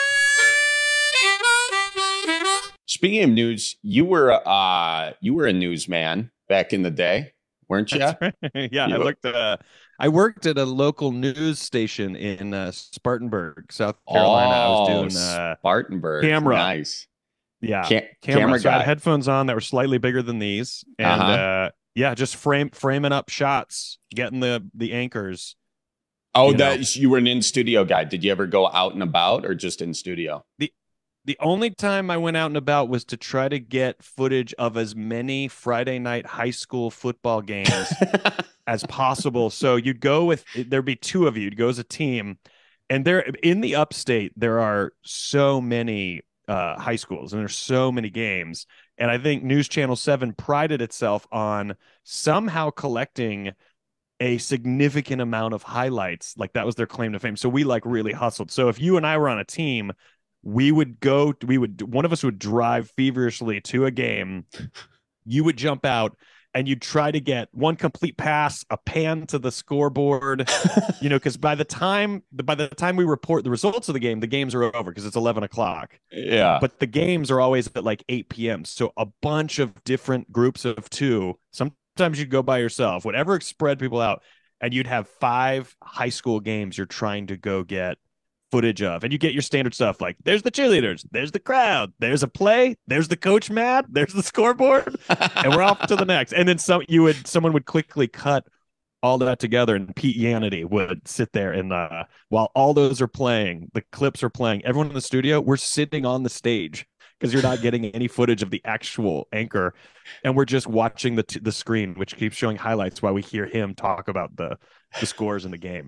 Speaking of news, you were uh, you were a newsman back in the day, weren't you? Right. Yeah, you I looked. Uh, I worked at a local news station in uh, Spartanburg, South Carolina. Oh, I was doing uh, Spartanburg. Camera. Nice. Yeah, Cam- camera. camera so I guy. had headphones on that were slightly bigger than these, and Uh-huh. uh, yeah, just frame framing up shots, getting the the anchors. Oh, you that know. you were an in-studio guy. Did you ever go out and about, or just in studio? The the only time I went out and about was to try to get footage of as many Friday night high school football games as possible. So you'd go with, there'd be two of you, you'd go as a team, and there in the upstate, there are so many uh, high schools and there's so many games. And I think News Channel seven prided itself on somehow collecting a significant amount of highlights. Like that was their claim to fame. So we like really hustled. So if you and I were on a team, we would go, we would, one of us would drive feverishly to a game. You would jump out and you'd try to get one complete pass, a pan to the scoreboard, you know, because by the time by the time we report the results of the game, the games are over because it's eleven o'clock. Yeah. But the games are always at like eight p.m. So a bunch of different groups of two. Sometimes you'd go by yourself, whatever spread people out, and you'd have five high school games you're trying to go get footage of, and you get your standard stuff like there's the cheerleaders, there's the crowd, there's a play, there's the coach mad, there's the scoreboard, and we're off to the next. And then some you would someone would quickly cut all that together, and Pete Yanity would sit there and uh while all those are playing, the clips are playing, everyone in the studio, we're sitting on the stage because you're not getting any footage of the actual anchor, and we're just watching the t- the screen, which keeps showing highlights while we hear him talk about the the scores in the game.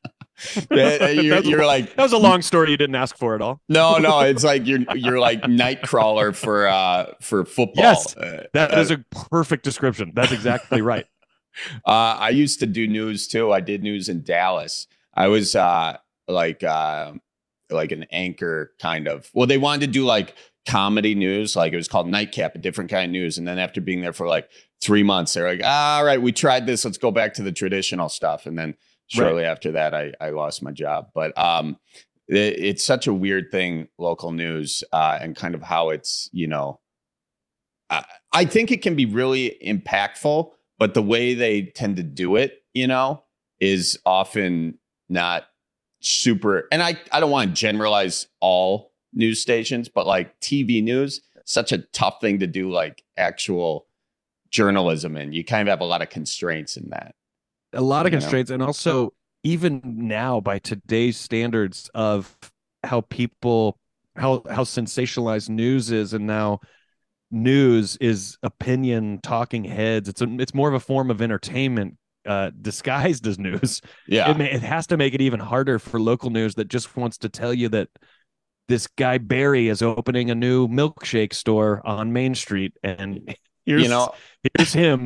you're, you're like that was a long story you didn't ask for at all. No, no, it's like you're you're like Nightcrawler for uh for football. Yes, uh, that uh, is a perfect description. That's exactly right. Uh, I used to do news too. I did news in Dallas. I was uh like uh like an anchor kind of. Well, they wanted to do like comedy news, like it was called Nightcap, a different kind of news. And then after being there for like three months, they're like, all right, we tried this. Let's go back to the traditional stuff. And then shortly right. after that, I, I lost my job. But um, it, it's such a weird thing, local news, uh, and kind of how it's, you know, I, I think it can be really impactful, but the way they tend to do it, you know, is often not super. And I, I don't want to generalize all news stations, but like T V news, such a tough thing to do, like actual journalism. And you kind of have a lot of constraints in that. A lot of You constraints, know? and also even now by today's standards of how people how how sensationalized news is, and now news is opinion, talking heads. It's a, it's more of a form of entertainment uh, disguised as news. Yeah, it, may, it has to make it even harder for local news that just wants to tell you that this guy Barry is opening a new milkshake store on Main Street, and here's, you know, here's him.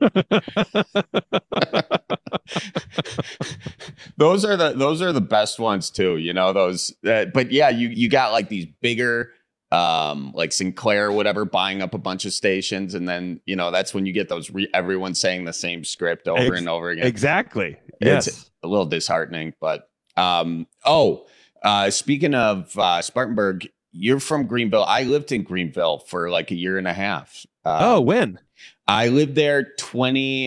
those are the those are the best ones too. You know those, uh, but yeah, you you got like these bigger, um, like Sinclair or whatever, buying up a bunch of stations, and then you know that's when you get those re- everyone saying the same script over Ex- and over again. Exactly. It's Yes. a little disheartening, but um, oh. Uh, speaking of uh, Spartanburg, you're from Greenville. I lived in Greenville for like a year and a half. Uh, oh, when? I lived there twenty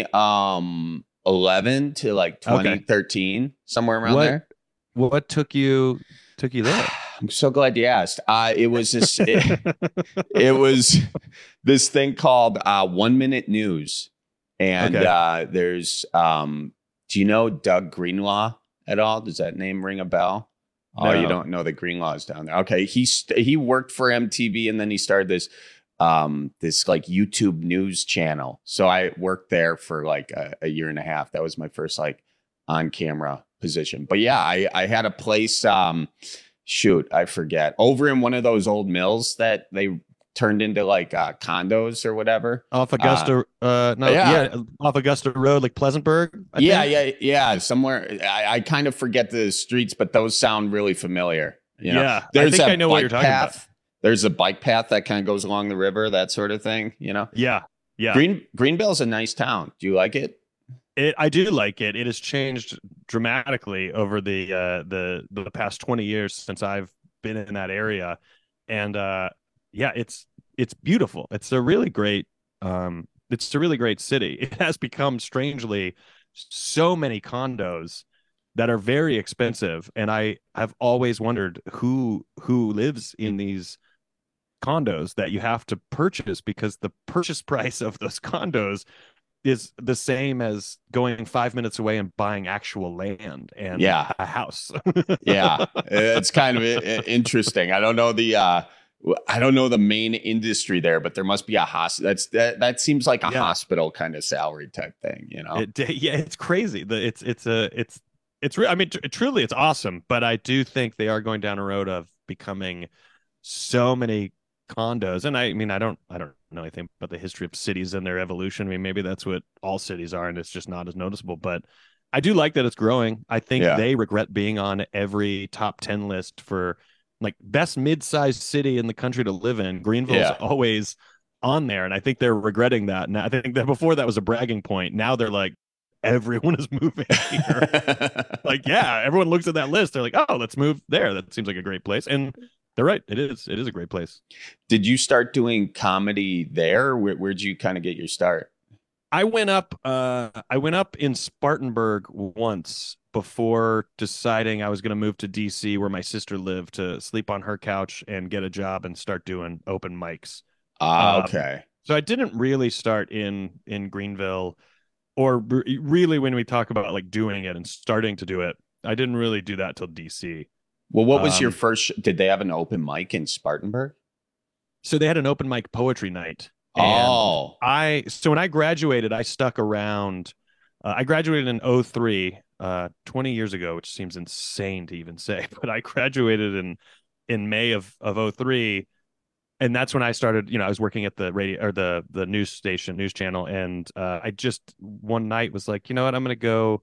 eleven to like twenty thirteen, okay. somewhere around what, there. What took you took you there? I'm so glad you asked. Uh, it was this. it, it was this thing called uh, One Minute News, and Okay. uh, there's. Um, do you know Doug Greenlaw at all? Does that name ring a bell? Oh, No. you don't know that Greenlaw's down there. Okay, he st- he worked for M T V, and then he started this um this like YouTube news channel. So I worked there for like a, a year and a half. That was my first like on camera position. But yeah, I I had a place. Um, shoot, I forget, over in one of those old mills that they turned into like uh, condos or whatever. Off Augusta, uh, uh no, yeah. yeah. off Augusta Road, like Pleasantburg. I yeah, think? yeah, yeah. Somewhere I, I kind of forget the streets, but those sound really familiar. You know? Yeah, I There's think a I know what bike you're talking path. about. There's a bike path that kind of goes along the river, that sort of thing. You know. Yeah, yeah. Green Greenville's a nice town. Do you like it? It, I do like it. It has changed dramatically over the uh, the the past twenty years since I've been in that area, and uh, yeah, it's it's beautiful. It's a really great um, it's a really great city. It has become strangely so many condos that are very expensive, and I have always wondered who who lives in these condos that you have to purchase, because the purchase price of those condos is the same as going five minutes away and buying actual land and Yeah. a house. Yeah, it's kind of i- interesting. I don't know the uh, I don't know the main industry there, but there must be a hospital. That's that. That seems like a Yeah. hospital kind of salary type thing. You know. It, yeah, it's crazy. The it's it's a it's it's re- I mean, tr- truly, it's awesome. But I do think they are going down a road of becoming so many condos. And I, I mean, I don't, I don't know anything about the history of cities and their evolution. I mean, maybe that's what all cities are, and it's just not as noticeable. But I do like that it's growing. I think Yeah. they regret being on every top ten list for like best mid-sized city in the country to live in. Greenville's Yeah. always on there, and I think they're regretting that. And I think that before that was a bragging point. Now they're like, everyone is moving here. Like, yeah, everyone looks at that list. They're like, oh, let's move there. That seems like a great place. And they're right. It is. It is a great place. Did you start doing comedy there? Where, where'd you kind of get your start? I went up. Uh, I went up in Spartanburg once before deciding I was going to move to D C, where my sister lived, to sleep on her couch and get a job and start doing open mics. Ah, Um, okay. So I didn't really start in in Greenville, or re- really when we talk about like doing it and starting to do it, I didn't really do that till D C. Well, what was your Um, first? Sh- did they have an open mic in Spartanburg? So they had an open mic poetry night. And Oh. I so when I graduated, I stuck around. Uh, I graduated in oh three, uh, twenty years ago, which seems insane to even say, but I graduated in in May of of oh three, and that's when I started. You know, I was working at the radio or the the news station, news channel, and uh, I just one night was like, you know what, I'm going to go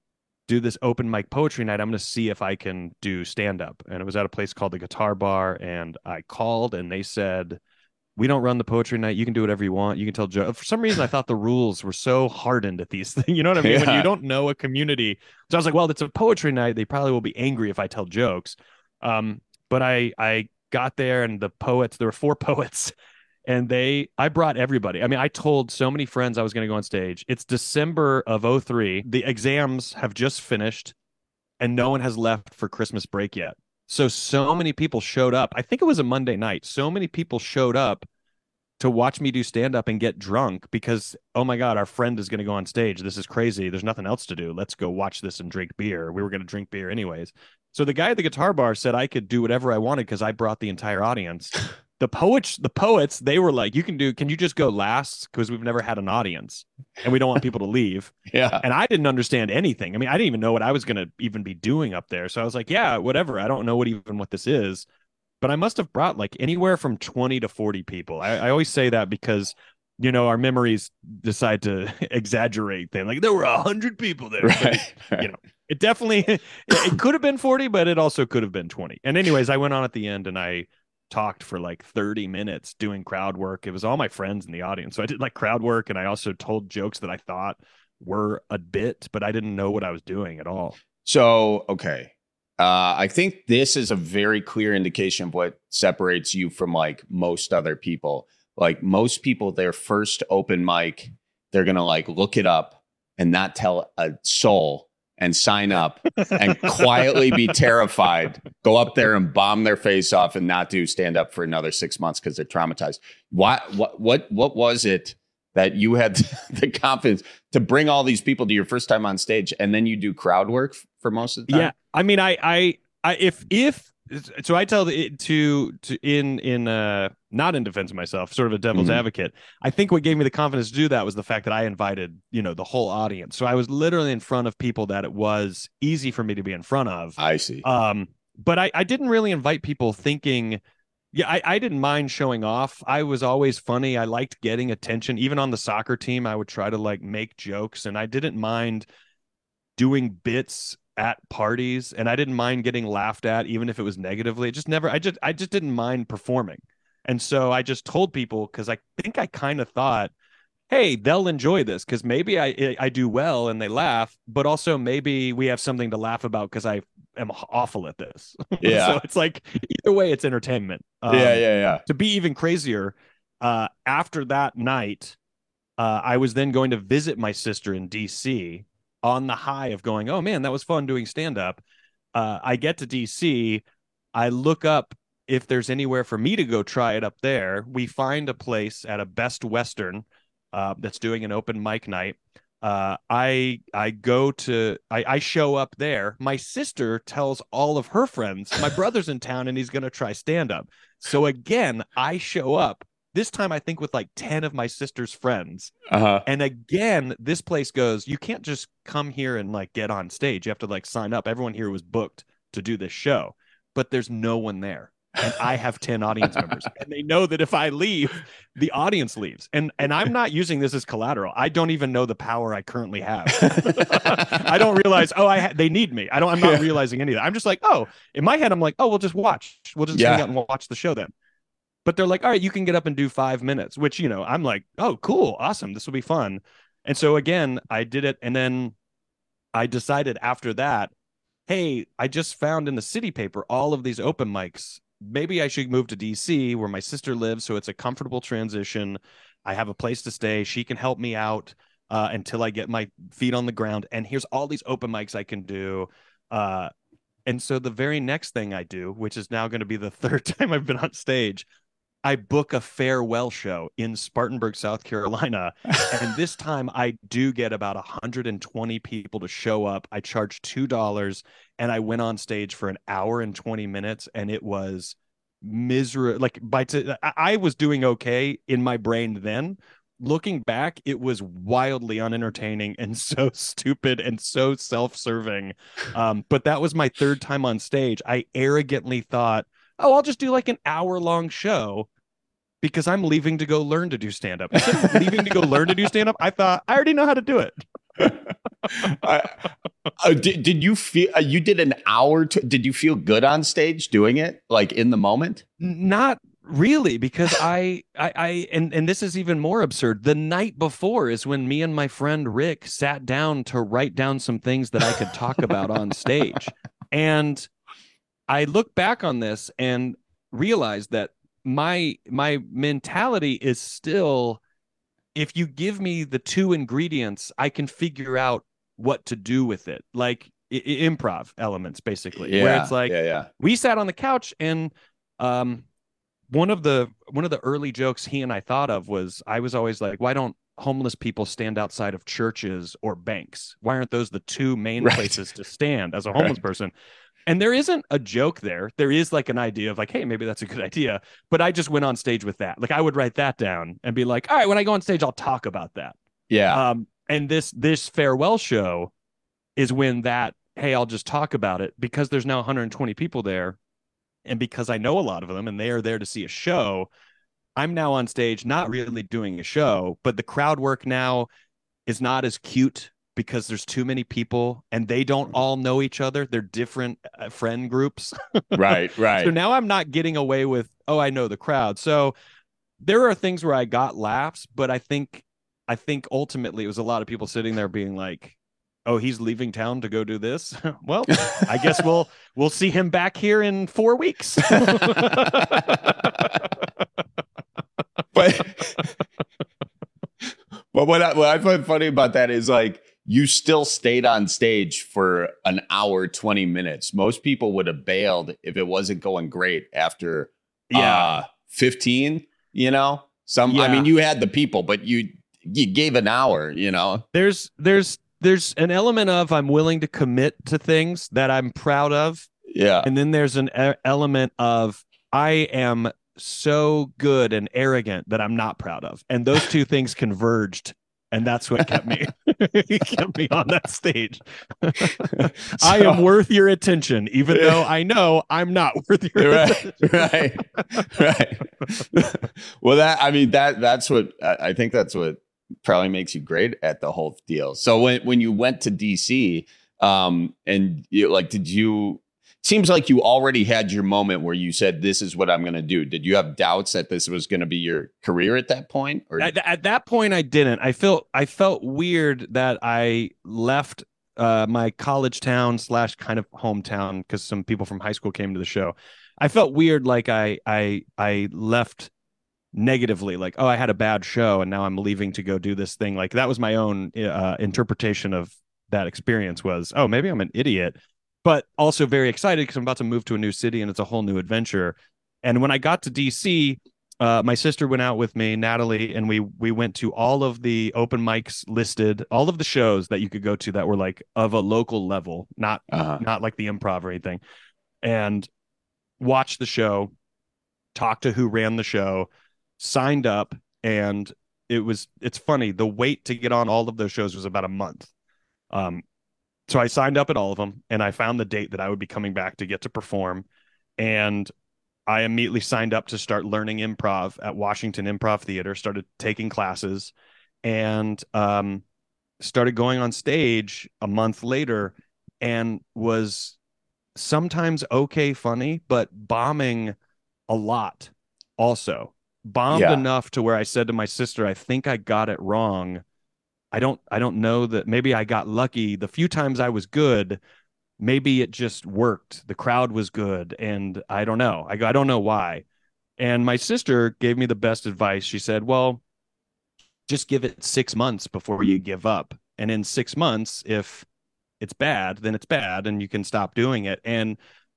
do this open mic poetry night. I'm going to see if I can do stand up, and it was at a place called the Guitar Bar, and I called, and they said, we don't run the poetry night. You can do whatever you want. You can tell jokes. For some reason, I thought the rules were so hardened at these things. You know what I mean? When Yeah. you don't know a community. So I was like, well, it's a poetry night. They probably will be angry if I tell jokes. Um, but I, I got there, and the poets, there were four poets, and they, I brought everybody. I mean, I told so many friends I was going to go on stage. It's December of oh three. The exams have just finished, and no one has left for Christmas break yet. So, so many people showed up. I think it was a Monday night. So many people showed up to watch me do stand up and get drunk because, oh my God, our friend is going to go on stage. This is crazy. There's nothing else to do. Let's go watch this and drink beer. We were going to drink beer anyways. So the guy at the Guitar Bar said I could do whatever I wanted because I brought the entire audience. The poets, the poets, they were like, you can do, can you just go last? Because we've never had an audience and we don't want people to leave. Yeah. And I didn't understand anything. I mean, I didn't even know what I was going to even be doing up there. So I was like, yeah, whatever. I don't know what even what this is, but I must have brought like anywhere from twenty to forty people. I, I always say that because, you know, our memories decide to exaggerate things. Like there were a hundred people there. Right, But it, right. You know, it definitely, it, it could have been forty, but it also could have been twenty. And anyways, I went on at the end and I talked for like thirty minutes doing crowd work. It was all my friends in the audience. So I did like crowd work, and I also told jokes that I thought were a bit, but I didn't know what I was doing at all. So, okay. Uh, I think this is a very clear indication of what separates you from like most other people. Like most people, their first open mic, they're going to like look it up and not tell a soul and sign up and quietly be terrified, go up there and bomb their face off and not do stand up for another six months because they're traumatized. What, what, what, what was it that you had the confidence to bring all these people to your first time on stage, and then you do crowd work for most of the time? Yeah. I mean, I, I, I, if, if, so I tell it to, to in, in, uh, not in defense of myself, sort of a devil's Mhm. advocate. I think what gave me the confidence to do that was the fact that I invited, you know, the whole audience. So I was literally in front of people that it was easy for me to be in front of. I see. Um, but I, I didn't really invite people thinking, yeah, I, I didn't mind showing off. I was always funny. I liked getting attention. Even on the soccer team, I would try to like make jokes, and I didn't mind doing bits at parties, and I didn't mind getting laughed at, even if it was negatively. It just never, I just, I just didn't mind performing. And so I just told people, because I think I kind of thought, hey, they'll enjoy this because maybe I I do well and they laugh, but also maybe we have something to laugh about because I am awful at this. Yeah. So it's like either way, it's entertainment. Um, yeah, yeah, yeah. To be even crazier, uh, after that night, uh, I was then going to visit my sister in D C on the high of going, oh man, that was fun doing stand up. Uh, I get to D C, I look up if there's anywhere for me to go try it up there. We find a place at a Best Western uh, that's doing an open mic night. Uh, I I go to I, I show up there. My sister tells all of her friends, my brother's in town and he's gonna try stand up. So again, I show up. This time I think with like ten of my sister's friends. Uh-huh. And again, this place goes, you can't just come here and like get on stage. You have to like sign up. Everyone here was booked to do this show, but there's no one there. and I have ten audience members, and they know that if I leave, the audience leaves. And and I'm not using this as collateral. I don't even know the power I currently have. I don't realize, oh, I ha- they need me. I don't. I'm not yeah. realizing any of that. I'm just like, oh, in my head, I'm like, oh, we'll just watch. We'll just yeah. hang out and watch the show then. But they're like, all right, you can get up and do five minutes, which, you know, I'm like, oh, cool, awesome, this will be fun. And so again, I did it, and then I decided after that, hey, I just found in the city paper all of these open mics. Maybe I should move to D C where my sister lives, so it's a comfortable transition. I have a place to stay. She can help me out uh, until I get my feet on the ground. And here's all these open mics I can do. Uh, and so the very next thing I do, which is now going to be the third time I've been on stage, I book a farewell show in Spartanburg, South Carolina. And this time I do get about one hundred twenty people to show up. I charge two dollars, and I went on stage for an hour and twenty minutes, and it was miserable. Like by t- I was doing okay in my brain then. Looking back, it was wildly unentertaining and so stupid and so self-serving. Um, but that was my third time on stage. I arrogantly thought, oh, I'll just do like an hour long show because I'm leaving to go learn to do stand up. Instead of leaving to go learn to do stand up, I thought I already know how to do it. uh, uh, did, did you feel uh, you did an hour? To, did you feel good on stage doing it, like in the moment? Not really, because I, I, I, and, and this is even more absurd. The night before is when me and my friend Rick sat down to write down some things that I could talk about on stage. And I look back on this and realize that my my mentality is still, if you give me the two ingredients, I can figure out what to do with it. Like I- improv elements, basically, yeah, where it's like, yeah, yeah. we sat on the couch, and um, one of the one of the early jokes he and I thought of was, I was always like, why don't homeless people stand outside of churches or banks? Why aren't those the two main right. places to stand as a homeless right. person? And there isn't a joke there. There is like an idea of like, hey, maybe that's a good idea. But I just went on stage with that. Like I would write that down and be like, all right, when I go on stage, I'll talk about that. Yeah. Um, and this this farewell show is when that, hey, I'll just talk about it, because there's now one hundred twenty people there. And because I know a lot of them and they are there to see a show, I'm now on stage, not really doing a show, but the crowd work now is not as cute, because there's too many people and they don't all know each other. They're different uh, friend groups. Right, right. So now I'm not getting away with, oh, I know the crowd. So there are things where I got laughs, but I think, I think ultimately it was a lot of people sitting there being like, oh, he's leaving town to go do this. Well, I guess we'll, we'll see him back here in four weeks. But, but what I, what I find funny about that is like, you still stayed on stage for an hour, twenty minutes. Most people would have bailed if it wasn't going great after yeah. uh, fifteen, you know, some, yeah. I mean, you had the people, but you, you gave an hour, you know, there's, there's, there's an element of, I'm willing to commit to things that I'm proud of. Yeah. And then there's an e- element of, I am so good and arrogant that I'm not proud of. And those two things converged. And that's what kept me kept me on that stage. So, I am worth your attention, even yeah. though I know I'm not worth your right, attention. Right, right. Well, that I mean that that's what I think that's what probably makes you great at the whole deal. So when when you went to D C, um, and you like, did you? Seems like you already had your moment where you said, this is what I'm going to do. Did you have doubts that this was going to be your career at that point? Or at, at that point, I didn't. I felt I felt weird that I left uh, my college town slash kind of hometown, because some people from high school came to the show. I felt weird, like I I I left negatively, like, oh, I had a bad show and now I'm leaving to go do this thing. Like that was my own uh, interpretation of that experience, was, oh, maybe I'm an idiot. But also very excited because I'm about to move to a new city and it's a whole new adventure. And when I got to D C, uh, my sister went out with me, Natalie, and we we went to all of the open mics listed, all of the shows that you could go to that were like of a local level, not uh-huh. not like the Improv or anything, and watched the show, talked to who ran the show, signed up, and it was it's funny. The wait to get on all of those shows was about a month. Um, So I signed up at all of them, and I found the date that I would be coming back to get to perform. And I immediately signed up to start learning improv at Washington Improv Theater, started taking classes, and um, started going on stage a month later, and was sometimes okay funny, but bombing a lot also. Bombed Yeah. enough to where I said to my sister, I think I got it wrong. I don't I don't know that maybe I got lucky. The few times I was good, maybe it just worked. The crowd was good, and I don't know. I go, I don't know why. And my sister gave me the best advice. She said, well, just give it six months before you give up. And in six months, if it's bad, then it's bad and you can stop doing it. And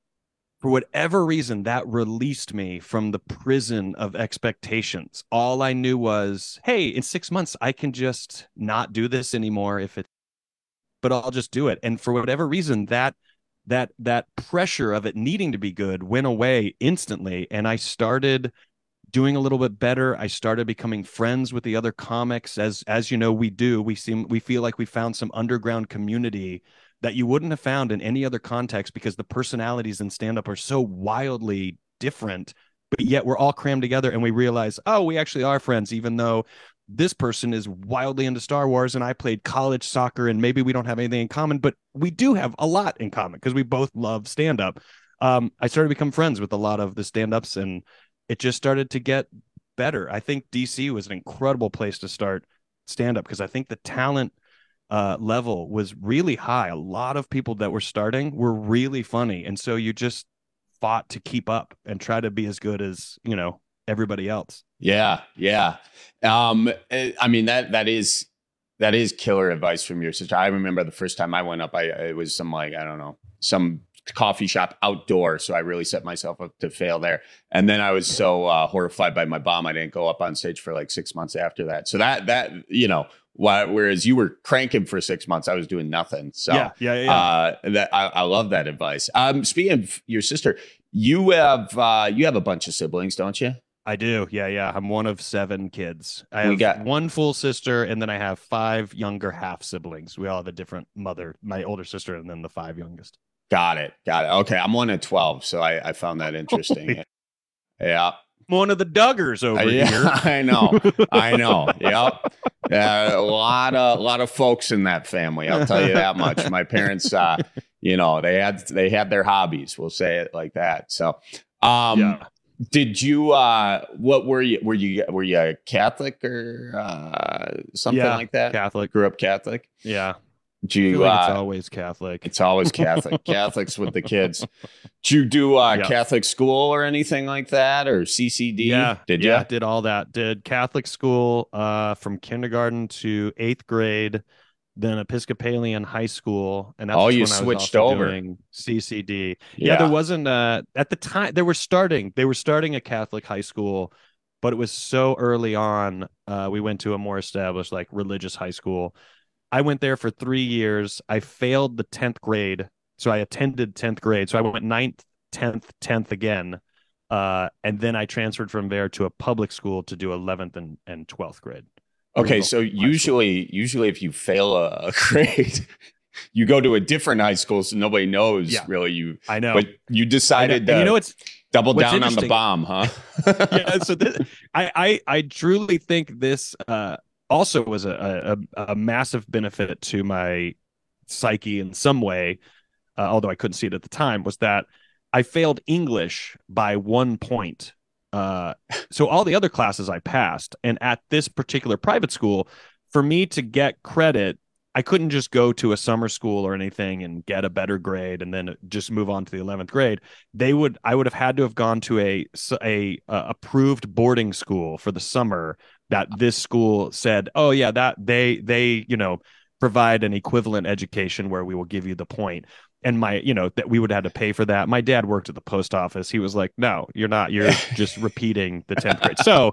for whatever reason, that released me from the prison of expectations. All I knew was, hey, in six months, I can just not do this anymore if it, but I'll just do it. And for whatever reason, that that that pressure of it needing to be good went away instantly. And I started doing a little bit better. I started becoming friends with the other comics. As as you know, we do. We seem we feel like we found some underground community that you wouldn't have found in any other context, because the personalities in stand-up are so wildly different, but yet we're all crammed together and we realize, oh, we actually are friends, even though this person is wildly into Star Wars and I played college soccer and maybe we don't have anything in common, but we do have a lot in common because we both love stand-up. Um, I started to become friends with a lot of the stand-ups, and it just started to get better. I think D C was an incredible place to start stand-up because I think the talent uh level was really high. A lot of people that were starting were really funny, and so you just fought to keep up and try to be as good as, you know, everybody else. Yeah, yeah. Um, I mean that that is that is killer advice from your sister. I remember the first time I went up, I it was some like I don't know some coffee shop outdoor, so I really set myself up to fail there. And then I was so uh, horrified by my bomb, I didn't go up on stage for like six months after that. So that that you know. Whereas you were cranking for six months, I was doing nothing. So yeah, yeah, yeah. Uh, that I, I love that advice. Um, speaking of your sister, you have uh, you have a bunch of siblings, don't you? I do. Yeah, yeah. I'm one of seven kids. I We have got- one full sister, and then I have five younger half siblings. We all have a different mother. My older sister, and then the five youngest. Got it. Got it. Okay, I'm one of twelve, so I, I found that interesting. Yeah. One of the Duggars over Uh, yeah, here. I know. I know. Yep. Uh, a lot of a lot of folks in that family. I'll tell you that much. My parents, uh, you know, they had they had their hobbies. We'll say it like that. So, um, Yeah. did you? Uh, what were you? Were you? Were you a Catholic or uh, something Yeah, like that? Catholic. Grew up Catholic. Yeah. Do I you? feel like uh, it's always Catholic. It's always Catholic. Catholics with the kids. Did you do uh, Yeah. Catholic school or anything like that, or C C D? Yeah, Did you? yeah, did all that. Did Catholic school uh, from kindergarten to eighth grade, then Episcopalian high school, and that's Oh, when you I was switched also over. doing C C D. Yeah. Yeah. there wasn't uh, at the time they were starting. They were starting a Catholic high school, but it was so early on. Uh, we went to a more established like religious high school. I went there for three years. I failed the tenth grade, so I attended tenth grade. So I went ninth, tenth, tenth again. Uh, and then I transferred from there to a public school to do eleventh and, and twelfth grade. Okay, Regal so High School. usually, usually if you fail a, a grade, you go to a different high school, so nobody knows Yeah. really you. I know. But you decided And to you know what's double what's down on the interesting- bomb, huh? yeah, so this, I, I I truly think this uh, also was a, a a massive benefit to my psyche in some way, uh, although I couldn't see it at the time. Was that I failed English by one point. Uh, so all the other classes I passed, and at this particular private school, for me to get credit, I couldn't just go to a summer school or anything and get a better grade and then just move on to the eleventh grade. They would, I would have had to have gone to a, a, a approved boarding school for the summer that this school said, oh yeah, that they, they, you know, provide an equivalent education where we will give you the point. And my, you know, that we would have to pay for that. My dad worked at the post office. He was like, no, you're not, you're just repeating the tenth grade. So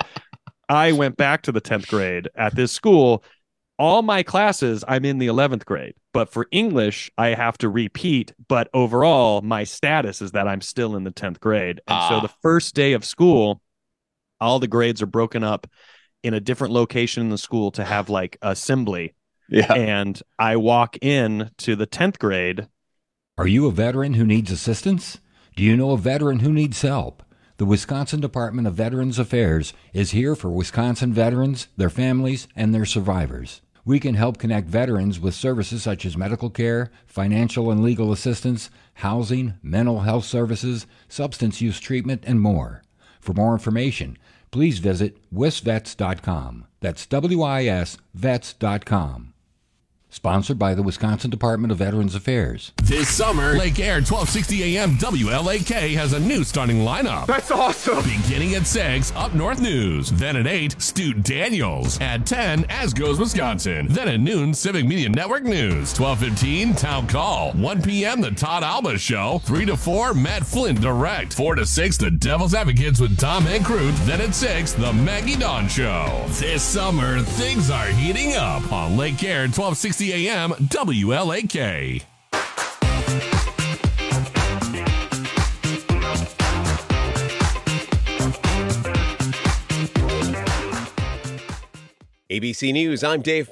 I went back to the tenth grade at this school. All my classes, I'm in the eleventh grade, but for English, I have to repeat. But overall, my status is that I'm still in the tenth grade. And Ah. so the first day of school, all the grades are broken up in a different location in the school to have like assembly. Yeah. And I walk in to the tenth grade. Are you a veteran who needs assistance? Do you know a veteran who needs help? The Wisconsin Department of Veterans Affairs is here for Wisconsin veterans, their families, and their survivors. We can help connect veterans with services such as medical care, financial and legal assistance, housing, mental health services, substance use treatment, and more. For more information, please visit wisvets dot com. That's W I S vets dot com. Sponsored by the Wisconsin Department of Veterans Affairs. This summer, Lake Air twelve sixty A M W L A K has a new starting lineup. That's awesome! Beginning at six, Up North News. Then at eight, Stu Daniels. At ten, As Goes Wisconsin. Then at noon, Civic Media Network News. twelve fifteen, Town Call. one p.m., The Todd Alba Show. three to four, Matt Flynn Direct. four to six, The Devil's Advocates with Tom Hankroot. Then at six, The Maggie Dawn Show. This summer, things are heating up on Lake Air twelve sixty A M W L A K. A B C News, I'm Dave